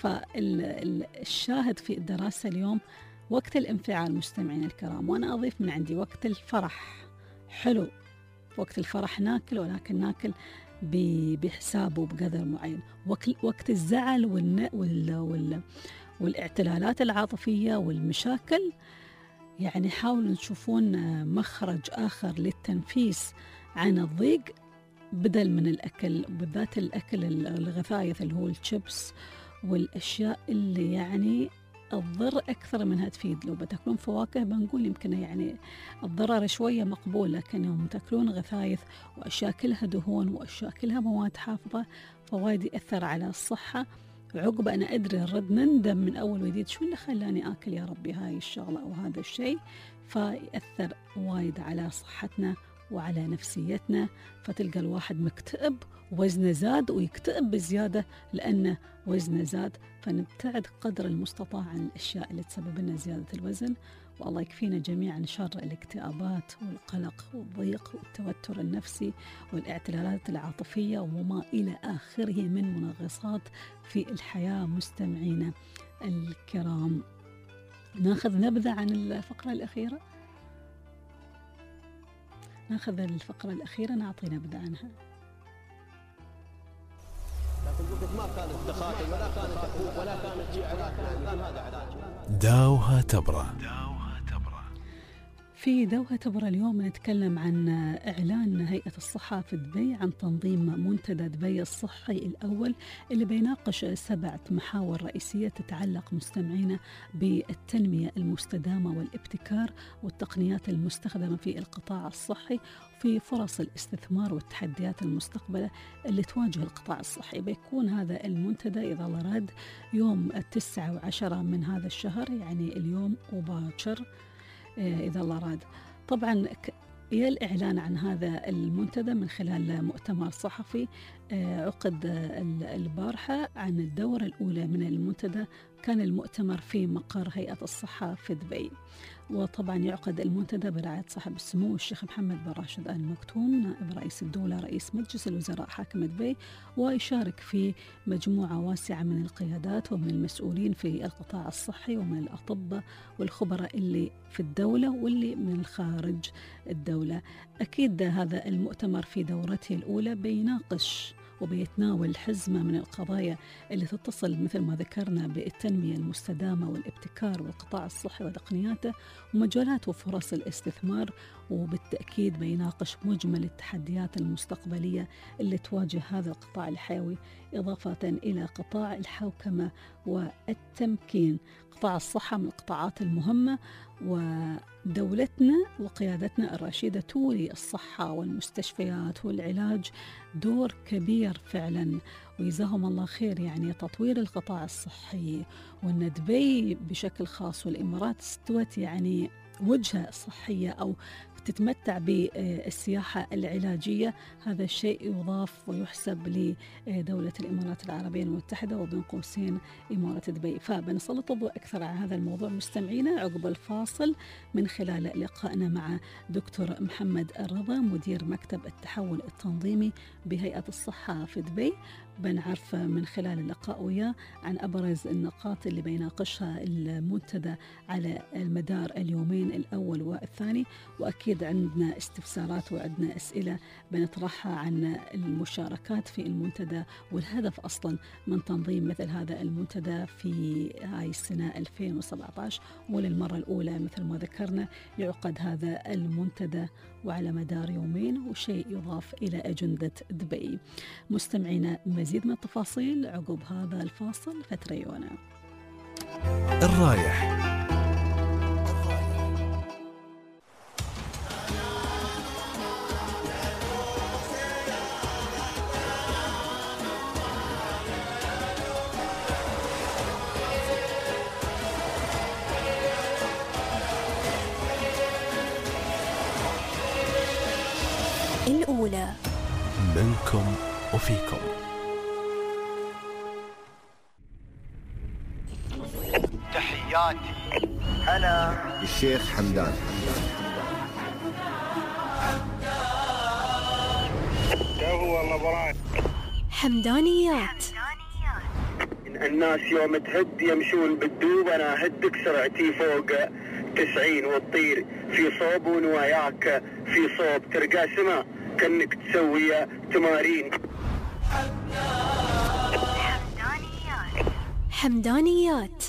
فالشاهد في الدراسة اليوم وقت الانفعال مستمعين الكرام، وأنا أضيف من عندي وقت الفرح حلو، وقت الفرح ناكل ولكن ناكل بحسابه بقدر معين. وقت الزعل وال وال وال والاعتلالات العاطفية والمشاكل يعني حاولوا تشوفون مخرج آخر للتنفيس عن الضيق بدل من الأكل، بالذات الأكل الغثايث اللي هو الشيبس والأشياء اللي يعني الضر أكثر منها تفيد. لو بتاكلون فواكه بنقول يمكن يعني الضرر شوية مقبول، لكن يوم تاكلون غثايث وأشياء كلها دهون وأشياء كلها مواد حافظة فوايد يأثر على الصحة. عقب أنا أدري الرد نندم من أول وجديد شو اللي خلاني آكل يا ربي هاي الشغلة أو هذا الشيء، فيأثر وايد على صحتنا وعلى نفسيتنا. فتلقى الواحد مكتئب وزنه زاد ويكتئب بزيادة لأنه وزنه زاد. فنبتعد قدر المستطاع عن الأشياء اللي تسبب لنا زيادة الوزن، والله يكفينا جميعا شر الاكتئابات والقلق والضيق والتوتر النفسي والاعتلالات العاطفية وما إلى آخره من منغصات في الحياة. مستمعينا الكرام ناخذ نبذة عن الفقرة الأخيرة ناخذ الفقرة الأخيرة نعطي نبذة عنها. ما كانت تخاطب ولا كانت تخوف ولا كانت شيء علاج، هذا علاج. داوها تبرة. في دوها تبرة اليوم نتكلم عن إعلان هيئة الصحة في دبي عن تنظيم منتدى دبي الصحي الأول اللي بيناقش سبعة محاور رئيسية تتعلق مستمعينا بالتنمية المستدامة والابتكار والتقنيات المستخدمة في القطاع الصحي في فرص الاستثمار والتحديات المستقبلة اللي تواجه القطاع الصحي. بيكون هذا المنتدى إذا الله راد يوم التسعة وعشرة من هذا الشهر، يعني اليوم وباكر إذا الله راد. طبعا يا الإعلان عن هذا المنتدى من خلال مؤتمر صحفي عقد البارحة عن الدورة الأولى من المنتدى. كان المؤتمر في مقر هيئة الصحة في دبي، وطبعا يعقد المنتدى برعاية صاحب السمو الشيخ محمد بن راشد آل مكتوم نائب رئيس الدولة رئيس مجلس الوزراء حاكم دبي، ويشارك في مجموعة واسعة من القيادات ومن المسؤولين في القطاع الصحي ومن الأطباء والخبراء اللي في الدولة واللي من الخارج الدولة. أكيد هذا المؤتمر في دورته الأولى بيناقش وبيتناول حزمة من القضايا اللي تتصل مثل ما ذكرنا بالتنمية المستدامة والابتكار والقطاع الصحي وتقنياته ومجالات وفرص الاستثمار، وبالتأكيد بيناقش مجمل التحديات المستقبلية اللي تواجه هذا القطاع الحيوي، إضافة إلى قطاع الحوكمة والتمكين. قطاع الصحة من القطاعات المهمة، ودولتنا وقيادتنا الرشيدة تولي الصحة والمستشفيات والعلاج دور كبير فعلا، ويجزاهم الله خير. يعني تطوير القطاع الصحي، وأن دبي بشكل خاص والإمارات استوت يعني وجهة صحية أو تتمتع بالسياحة العلاجية، هذا الشيء يضاف ويحسب لدولة الإمارات العربية المتحدة وبين قوسين إمارة دبي. فبنسلط الضوء أكثر على هذا الموضوع مستمعينا عقب الفاصل من خلال لقائنا مع دكتور محمد الرضا مدير مكتب التحول التنظيمي بهيئة الصحة في دبي. بنعرف من خلال اللقاء وياه عن أبرز النقاط اللي بيناقشها المنتدى على المدار اليومين الأول والثاني، وأكيد عندنا استفسارات وعندنا أسئلة بنطرحها عن المشاركات في المنتدى والهدف أصلا من تنظيم مثل هذا المنتدى في هاي السنة ألفين وسبعة عشر، وللمرة الأولى مثل ما ذكرنا يعقد هذا المنتدى وعلى مدار يومين وشيء يضاف إلى أجندة دبي. مستمعينا مزيد من التفاصيل عقب هذا الفاصل فتريونا. الرايح الأولى منكم وفيكم. تحياتي أنا الشيخ حمدان. هو والله براك حمدانيات. الناس يوم تهد يمشون بالدوب، أنا هدك سرعتي فوق تسعين وتطير في صوب ونواياك في صوب ترقى سما كأنك تسوي تمارين. حمدانيات حمدانيات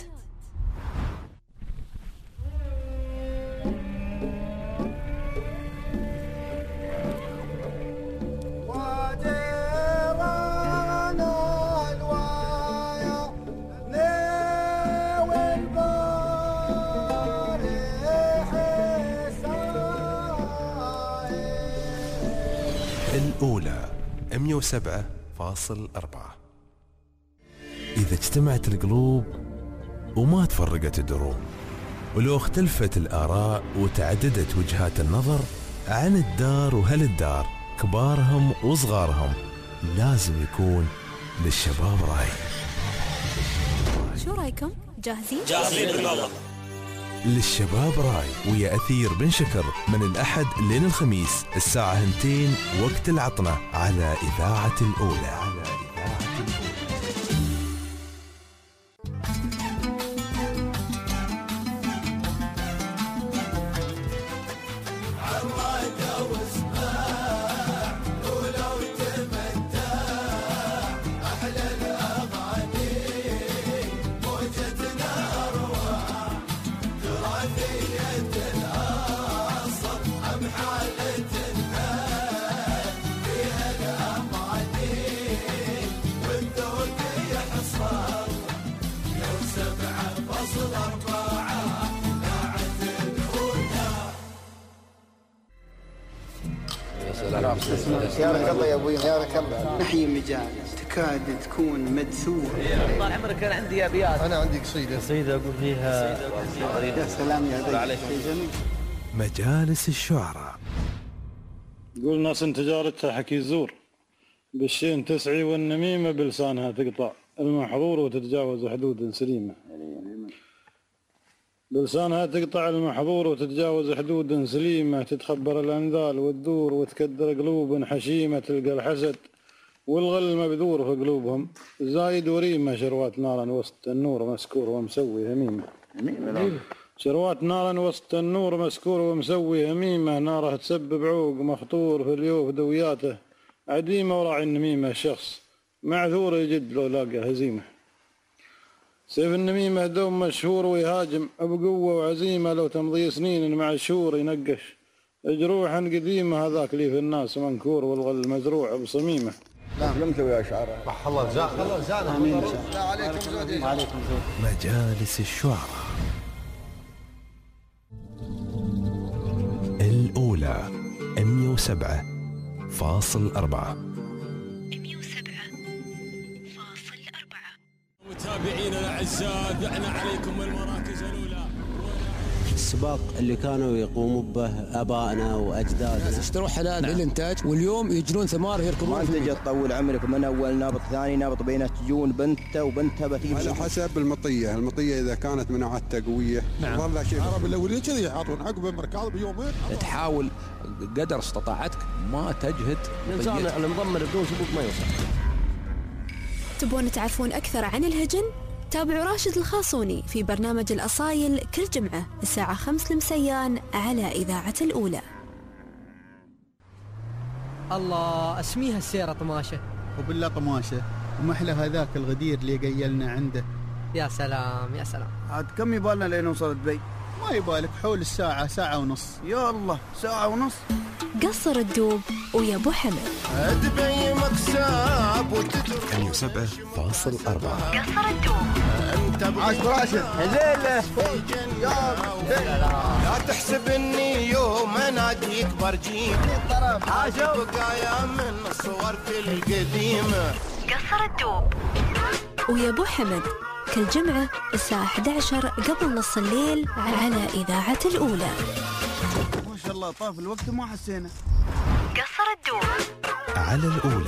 الأولى مئة وسبعة فاصلة أربعة. إذا اجتمعت القلوب وما تفرقت الدروب، ولو اختلفت الآراء وتعددت وجهات النظر عن الدار وهل الدار كبارهم وصغارهم، لازم يكون للشباب رأي. شو رأيكم؟ جاهزين؟ جاهزين بالله. للشباب راي ويا أثير بن شكر من الأحد لين الخميس الساعة اثنتين وقت العطنة على إذاعة الأولى. على إذاعة الأولى. يا رك الله يا ابوي، يا رك الله. نحيي مجالس تكاد تكون مدسوه. طال عمرك انا عندي ابيات. انا عندي قصيده قصيده اقول فيها يا سلام يا هذا مجالس الشعراء. يقول ناس تجارتها حكي الزور، بالشين تسعي والنميمه بلسانها تقطع المحظور وتتجاوز حدود سليمه. بلسانها تقطع المحظور وتتجاوز حدود سليمة، تتخبر الأنذال وتدور وتكدر قلوب حشيمة، تلقى الحسد والغل مبذور في قلوبهم، زايد وريمة شروات نارا وسط النور مسكور ومسوي هميمة. شروات نارا وسط النور مسكور ومسوي هميمة، ناره تسبب عوق مخطور في اليوف دوياته، عديمة وراعي النميمة شخص معذور يجد لو لاقى هزيمة. سيف النميمة دوم مشهور ويهاجم بقوة وعزيمة، لو تمضي سنين مع الشهور ينقش جروحا قديمة، هذاك لي في الناس منكور والغل مزروع بصميمة. لا شو مسوي يا شعراء؟ صح الله جزاك الله جزاك امين. لا عليكم زود وعليكم زود. مجالس الشعراء الأولى مئة وسبعة فاصل أربعة. متابعينا الاعزاء دعنا عليكم المراكز الاولى. السباق اللي كانوا يقوموا به ابائنا واجدادنا اشتروا حلال للانتاج واليوم يجنون ثمار يركضون. ما انت جت تطول عمرك من اول نابط ثاني نابط بين تجون بنته وبنتها بتجيب على حسب المطيه، المطيه اذا كانت مناعتها قويه نعم. والله شيء العرب الاولين كذي يحاطون عقب المركاض بيومين. تحاول قدر استطاعتك ما تجهد. الانسان المضمر بدون سبوق ما يوصل. تبون تعرفون أكثر عن الهجن؟ تابعوا راشد الخاصوني في برنامج الأصايل كل جمعة الساعة خمس المسيان على إذاعة الأولى. الله اسميها السيرة طماشة. وبالله طماشة ومحلى هذاك الغدير اللي قيلنا عنده. يا سلام يا سلام. عاد كم يبالنا لين نوصل دبي؟ ما يبالك حول الساعة ساعة ونص. يا الله ساعة ونص. قصر الدوب ويا أبو حمد. دبي مكساب مئة وسبعة فاصل أربعة. قصر الدوب. انت عاش براشد. هزيله لا تحسب اني يوم اناديك برجيك حاجة بقايا من الصور كل قديمة. قصر الدوب ويا أبو حمد كل جمعة الساعة إحدى عشر قبل نص الليل على إذاعة الأولى. ما شاء الله طاف الوقت وما حسينا. قصر الدوب على الأولى.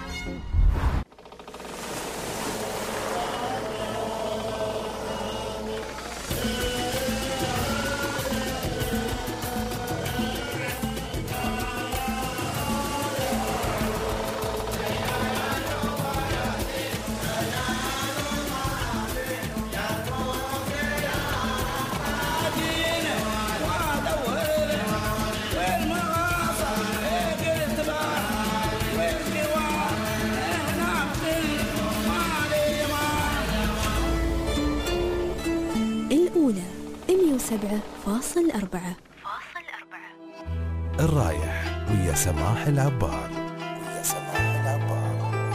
الأولى مئة وسبعة فاصل أربعة. الرايح ويا سماح العبار. ويا سماح العبار.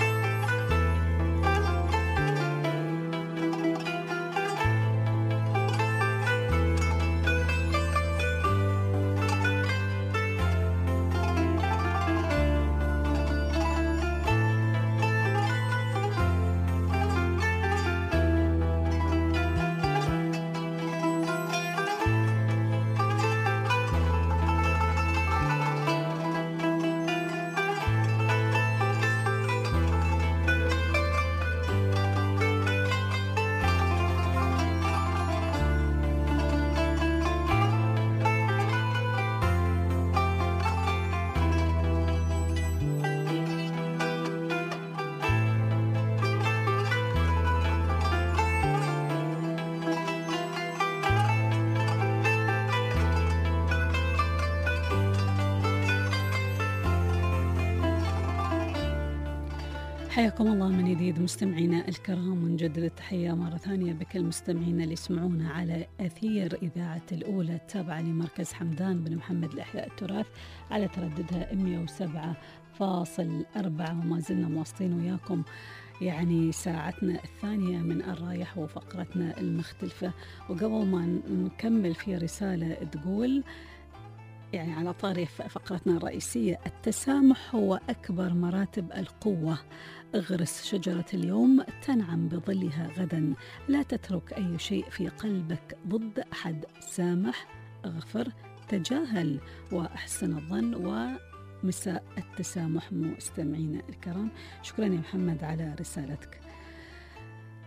حياكم الله من جديد مستمعينا الكرام، ونجدد التحية مرة ثانية بكل مستمعينا اللي يسمعونا على أثير إذاعة الأولى التابعة لمركز حمدان بن محمد لإحياء التراث على ترددها مئة وسبعة فاصل أربعة. وما زلنا مواصلين وياكم يعني ساعتنا الثانية من الرايح وفقرتنا المختلفة. وقبل ما نكمل في رسالة تقول يعني على طاري فقرتنا الرئيسية: التسامح هو أكبر مراتب القوة، اغرس شجرة اليوم تنعم بظلها غدا، لا تترك أي شيء في قلبك ضد أحد، سامح، اغفر، تجاهل وأحسن الظن. ومساء التسامح مستمعينا الكرام. شكرا يا محمد على رسالتك.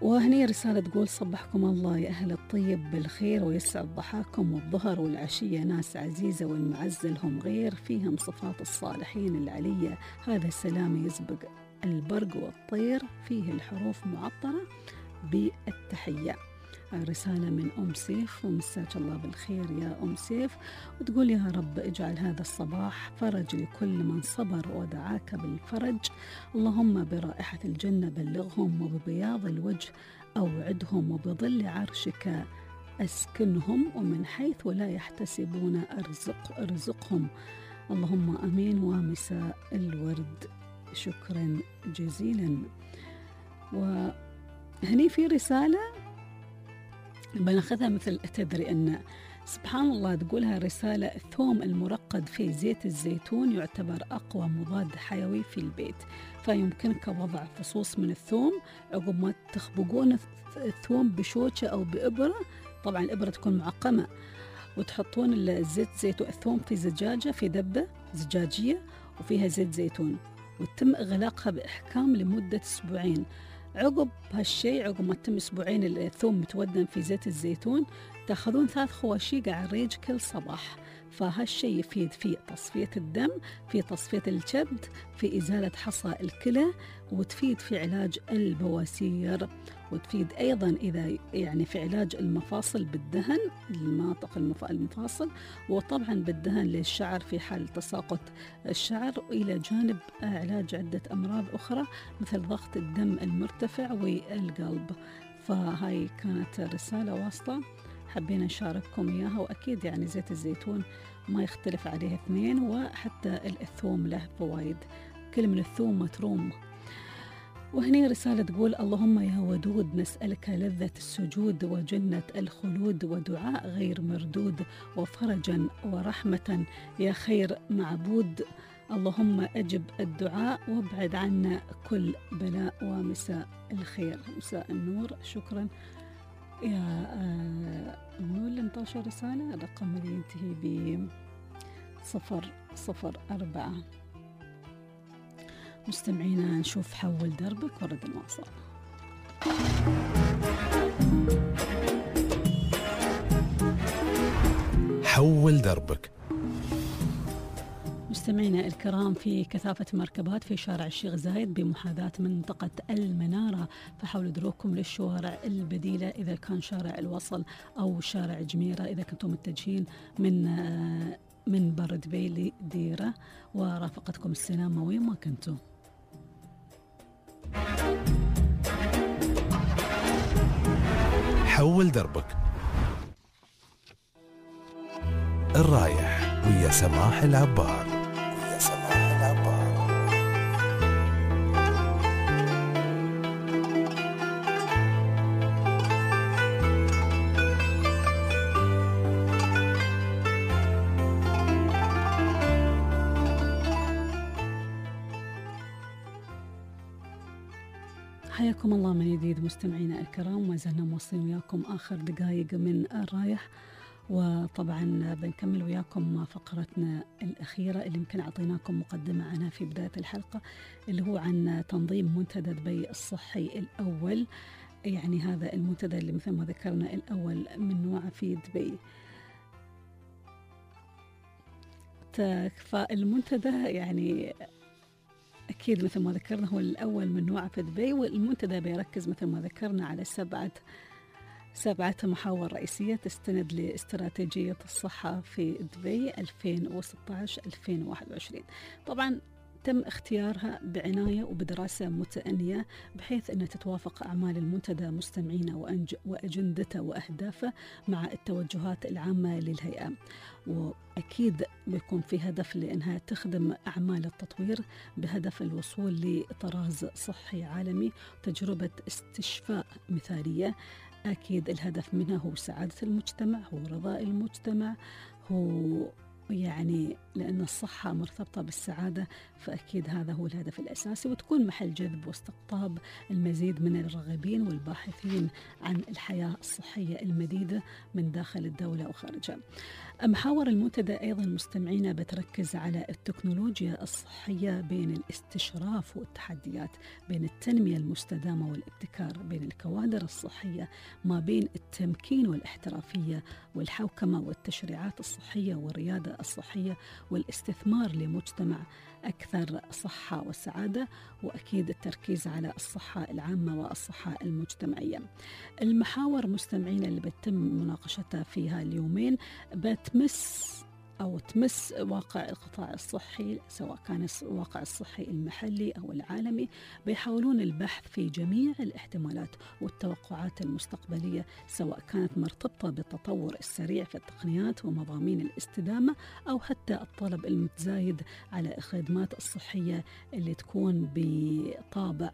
وهني رسالة تقول صبحكم الله يا أهل الطيب بالخير ويسعد ضحاكم والظهر والعشية ناس عزيزة والمعزة لهم غير فيهم صفات الصالحين العلية هذا السلام يسبق البرق والطير فيه الحروف معطرة بالتحية. رسالة من أم سيف ومساك الله بالخير يا أم سيف وتقول يا رب اجعل هذا الصباح فرج لكل من صبر ودعاك بالفرج اللهم برائحة الجنة بلغهم وببياض الوجه أوعدهم وبظل عرشك أسكنهم ومن حيث لا يحتسبون أرزق أرزقهم اللهم أمين ومساء الورد. شكرا جزيلا. وهني في رسالة بناخذها مثل تدري أن سبحان الله تقولها رسالة الثوم المرقد في زيت الزيتون يعتبر أقوى مضاد حيوي في البيت فيمكنك وضع فصوص من الثوم عقب ما تخبقون الثوم بشوكة أو بإبرة طبعا الإبرة تكون معقمة وتحطون الزيت زيتون الثوم في زجاجة في دبة زجاجية وفيها زيت زيتون وتم إغلاقها بإحكام لمدة أسبوعين. عقب هالشيء عقب ما تتم أسبوعين الثوم متودن في زيت الزيتون تأخذون ثلاث خواشيق على الريج كل صباح فهالشيء يفيد في تصفية الدم في تصفية الكبد في إزالة حصى الكلى وتفيد في علاج البواسير وتفيد أيضا إذا يعني في علاج المفاصل بالدهن المناطق المفاصل وطبعا بالدهن للشعر في حال تساقط الشعر إلى جانب علاج عدة أمراض أخرى مثل ضغط الدم المرتفع والقلب. فهاي كانت رسالة واسطة حبينا نشارككم إياها وأكيد يعني زيت الزيتون ما يختلف عليه اثنين وحتى الثوم له فوائد كل من الثوم متروم. وهني رسالة تقول اللهم يا ودود نسألك لذة السجود وجنة الخلود ودعاء غير مردود وفرجا ورحمة يا خير معبود اللهم أجب الدعاء وابعد عنا كل بلاء ومساء الخير مساء النور. شكرا يا النور اللي مطاشر رسالة الرقم اللي ينتهي ب صفر صفر أربعة. مستمعينا نشوف حول دربك ورد الواصل. حول دربك. مستمعينا الكرام في كثافة مركبات في شارع الشيخ زايد بمحاذاة منطقة المنارة فحاولوا دروكم للشوارع البديلة إذا كان شارع الوصل أو شارع جميرة إذا كنتم متجهين من من بر دبي لديرة ورافقتكم السلامة وين ما كنتم. حول دربك الرايح ويا سماح العبار ويا سماح العبار. حياكم الله من جديد مستمعينا الكرام ما زلنا موصلين وياكم آخر دقائق من الرايح وطبعا بنكمل وياكم فقرتنا الأخيرة اللي يمكن أعطيناكم مقدمة عنها في بداية الحلقة اللي هو عن تنظيم منتدى دبي الصحي الأول يعني هذا المنتدى اللي مثل ما ذكرنا الأول من نوعه في دبي. فالمنتدى يعني أكيد مثل ما ذكرنا هو الأول من نوعه في دبي والمنتدى بيركز مثل ما ذكرنا على سبعة سبعة محاور رئيسية تستند لاستراتيجية الصحة في دبي ألفين وستة عشر ألفين وواحد وعشرين. طبعا تم اختيارها بعناية وبدراسة متأنية بحيث أن تتوافق أعمال المنتدى مستمعينا وأجندته وأهدافه مع التوجهات العامة للهيئة وأكيد بيكون في هدف لأنها تخدم أعمال التطوير بهدف الوصول لطراز صحي عالمي وتجربة استشفاء مثالية. أكيد الهدف منها هو سعادة المجتمع هو رضاء المجتمع هو يعني لأن الصحة مرتبطة بالسعادة فأكيد هذا هو الهدف الأساسي وتكون محل جذب واستقطاب المزيد من الراغبين والباحثين عن الحياة الصحية المديدة من داخل الدولة وخارجها. محاور المنتدى أيضا مستمعينا بتركز على التكنولوجيا الصحية بين الاستشراف والتحديات، بين التنمية المستدامة والابتكار، بين الكوادر الصحية، ما بين التمكين والاحترافية والحوكمة والتشريعات الصحية والريادة الصحية والاستثمار لمجتمع أكثر صحة وسعادة، وأكيد التركيز على الصحة العامة والصحة المجتمعية. المحاور مستمعين اللي بتم مناقشتها فيها اليومين بتمس أو تمس واقع القطاع الصحي، سواء كان الواقع الصحي المحلي أو العالمي. بيحاولون البحث في جميع الاحتمالات والتوقعات المستقبلية، سواء كانت مرتبطة بالتطور السريع في التقنيات ومضامين الاستدامة، أو حتى الطلب المتزايد على الخدمات الصحية اللي تكون بطابع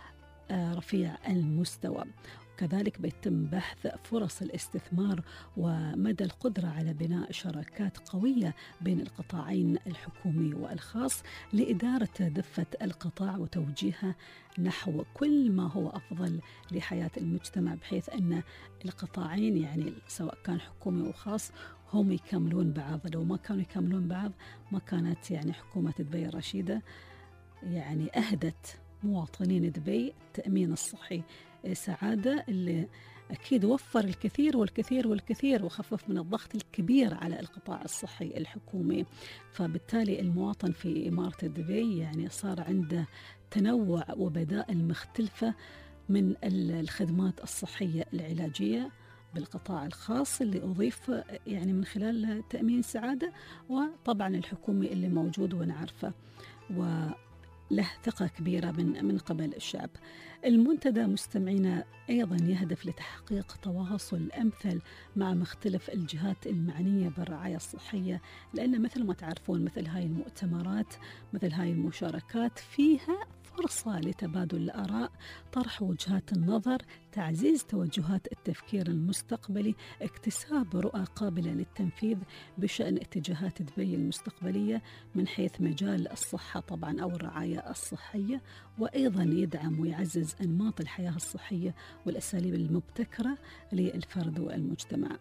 رفيع المستوى. كذلك بيتم بحث فرص الاستثمار ومدى القدرة على بناء شراكات قوية بين القطاعين الحكومي والخاص لإدارة دفة القطاع وتوجيهها نحو كل ما هو أفضل لحياة المجتمع، بحيث أن القطاعين يعني سواء كان حكومي وخاص هم يكملون بعض. لو ما كانوا يكملون بعض ما كانت يعني حكومة دبي الرشيدة يعني أهدت مواطنين دبي التأمين الصحي سعادة، اللي أكيد وفر الكثير والكثير والكثير وخفف من الضغط الكبير على القطاع الصحي الحكومي. فبالتالي المواطن في إمارة دبي يعني صار عنده تنوع وبدائل مختلفة من الخدمات الصحية العلاجية بالقطاع الخاص اللي أضيف يعني من خلال تأمين سعادة، وطبعا الحكومي اللي موجود ونعرفه و له ثقة كبيرة من من قبل الشعب. المنتدى مستمعينا أيضا يهدف لتحقيق تواصل أمثل مع مختلف الجهات المعنية بالرعاية الصحية، لأن مثل ما تعرفون مثل هاي المؤتمرات مثل هاي المشاركات فيها فرصة لتبادل الآراء، طرح وجهات النظر، تعزيز توجهات التفكير المستقبلي، اكتساب رؤى قابلة للتنفيذ بشأن اتجاهات دبي المستقبلية من حيث مجال الصحة طبعا أو الرعاية الصحية، وأيضا يدعم ويعزز أنماط الحياة الصحية والأساليب المبتكرة للفرد والمجتمع.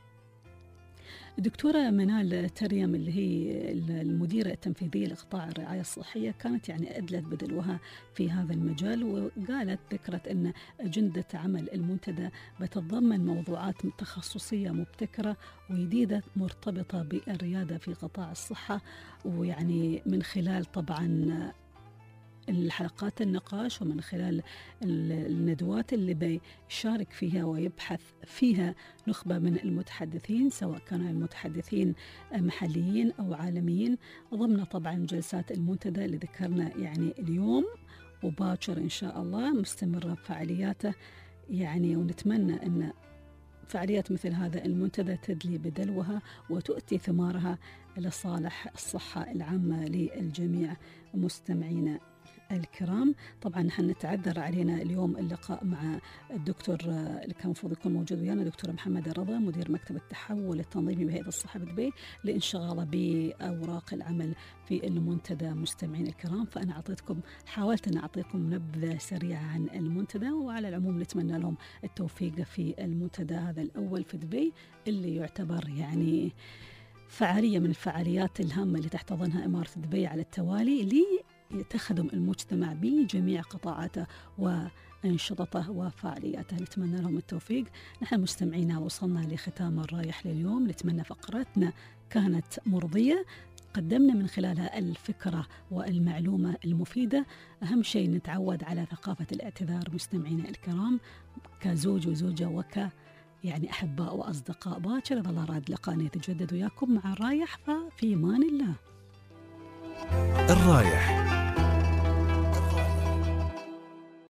الدكتورة منال تريم اللي هي المديرة التنفيذية لقطاع الرعاية الصحية كانت يعني أدلت بدلوها في هذا المجال، وقالت ذكرت أن أجندة عمل المنتدى بتتضمن موضوعات تخصصية مبتكرة وجديدة مرتبطة بالريادة في قطاع الصحة، ويعني من خلال طبعا الحلقات النقاش ومن خلال الندوات اللي بيشارك فيها ويبحث فيها نخبة من المتحدثين، سواء كانوا المتحدثين محليين أو عالميين، ضمن طبعا جلسات المنتدى اللي ذكرنا يعني اليوم وباكر إن شاء الله مستمرة فعالياته يعني، ونتمنى أن فعاليات مثل هذا المنتدى تدلي بدلوها وتؤتي ثمارها لصالح الصحة العامة للجميع. مستمعينا الكرام، طبعا نحن نتعذر علينا اليوم اللقاء مع الدكتور اللي كان المفروض يكون موجود ويانا، دكتور محمد الرضا مدير مكتب التحول التنظيمي بهيئة الصحة بدبي لانشغاله بأوراق العمل في المنتدى. مستمعين الكرام، فأنا أعطيتكم حاولت أن أعطيكم نبذة سريعة عن المنتدى، وعلى العموم نتمنى لهم التوفيق في المنتدى هذا الأول في دبي اللي يعتبر يعني فعالية من الفعاليات الهامة اللي تحتضنها إمارة دبي على التوالي لي تخدم المجتمع بجميع قطاعاته وأنشطته وفعالياته. نتمنى لهم التوفيق. نحن مستمعينا وصلنا لختام الرايح لليوم، نتمنى فقرتنا كانت مرضية، قدمنا من خلالها الفكرة والمعلومة المفيدة. أهم شيء نتعود على ثقافة الاعتذار مستمعينا الكرام كزوج وزوجة وك يعني أحباء وأصدقاء. باكر إذا الله راد لقانا يتجدد وياكم مع الرايح، ففي أمان الله. الرايح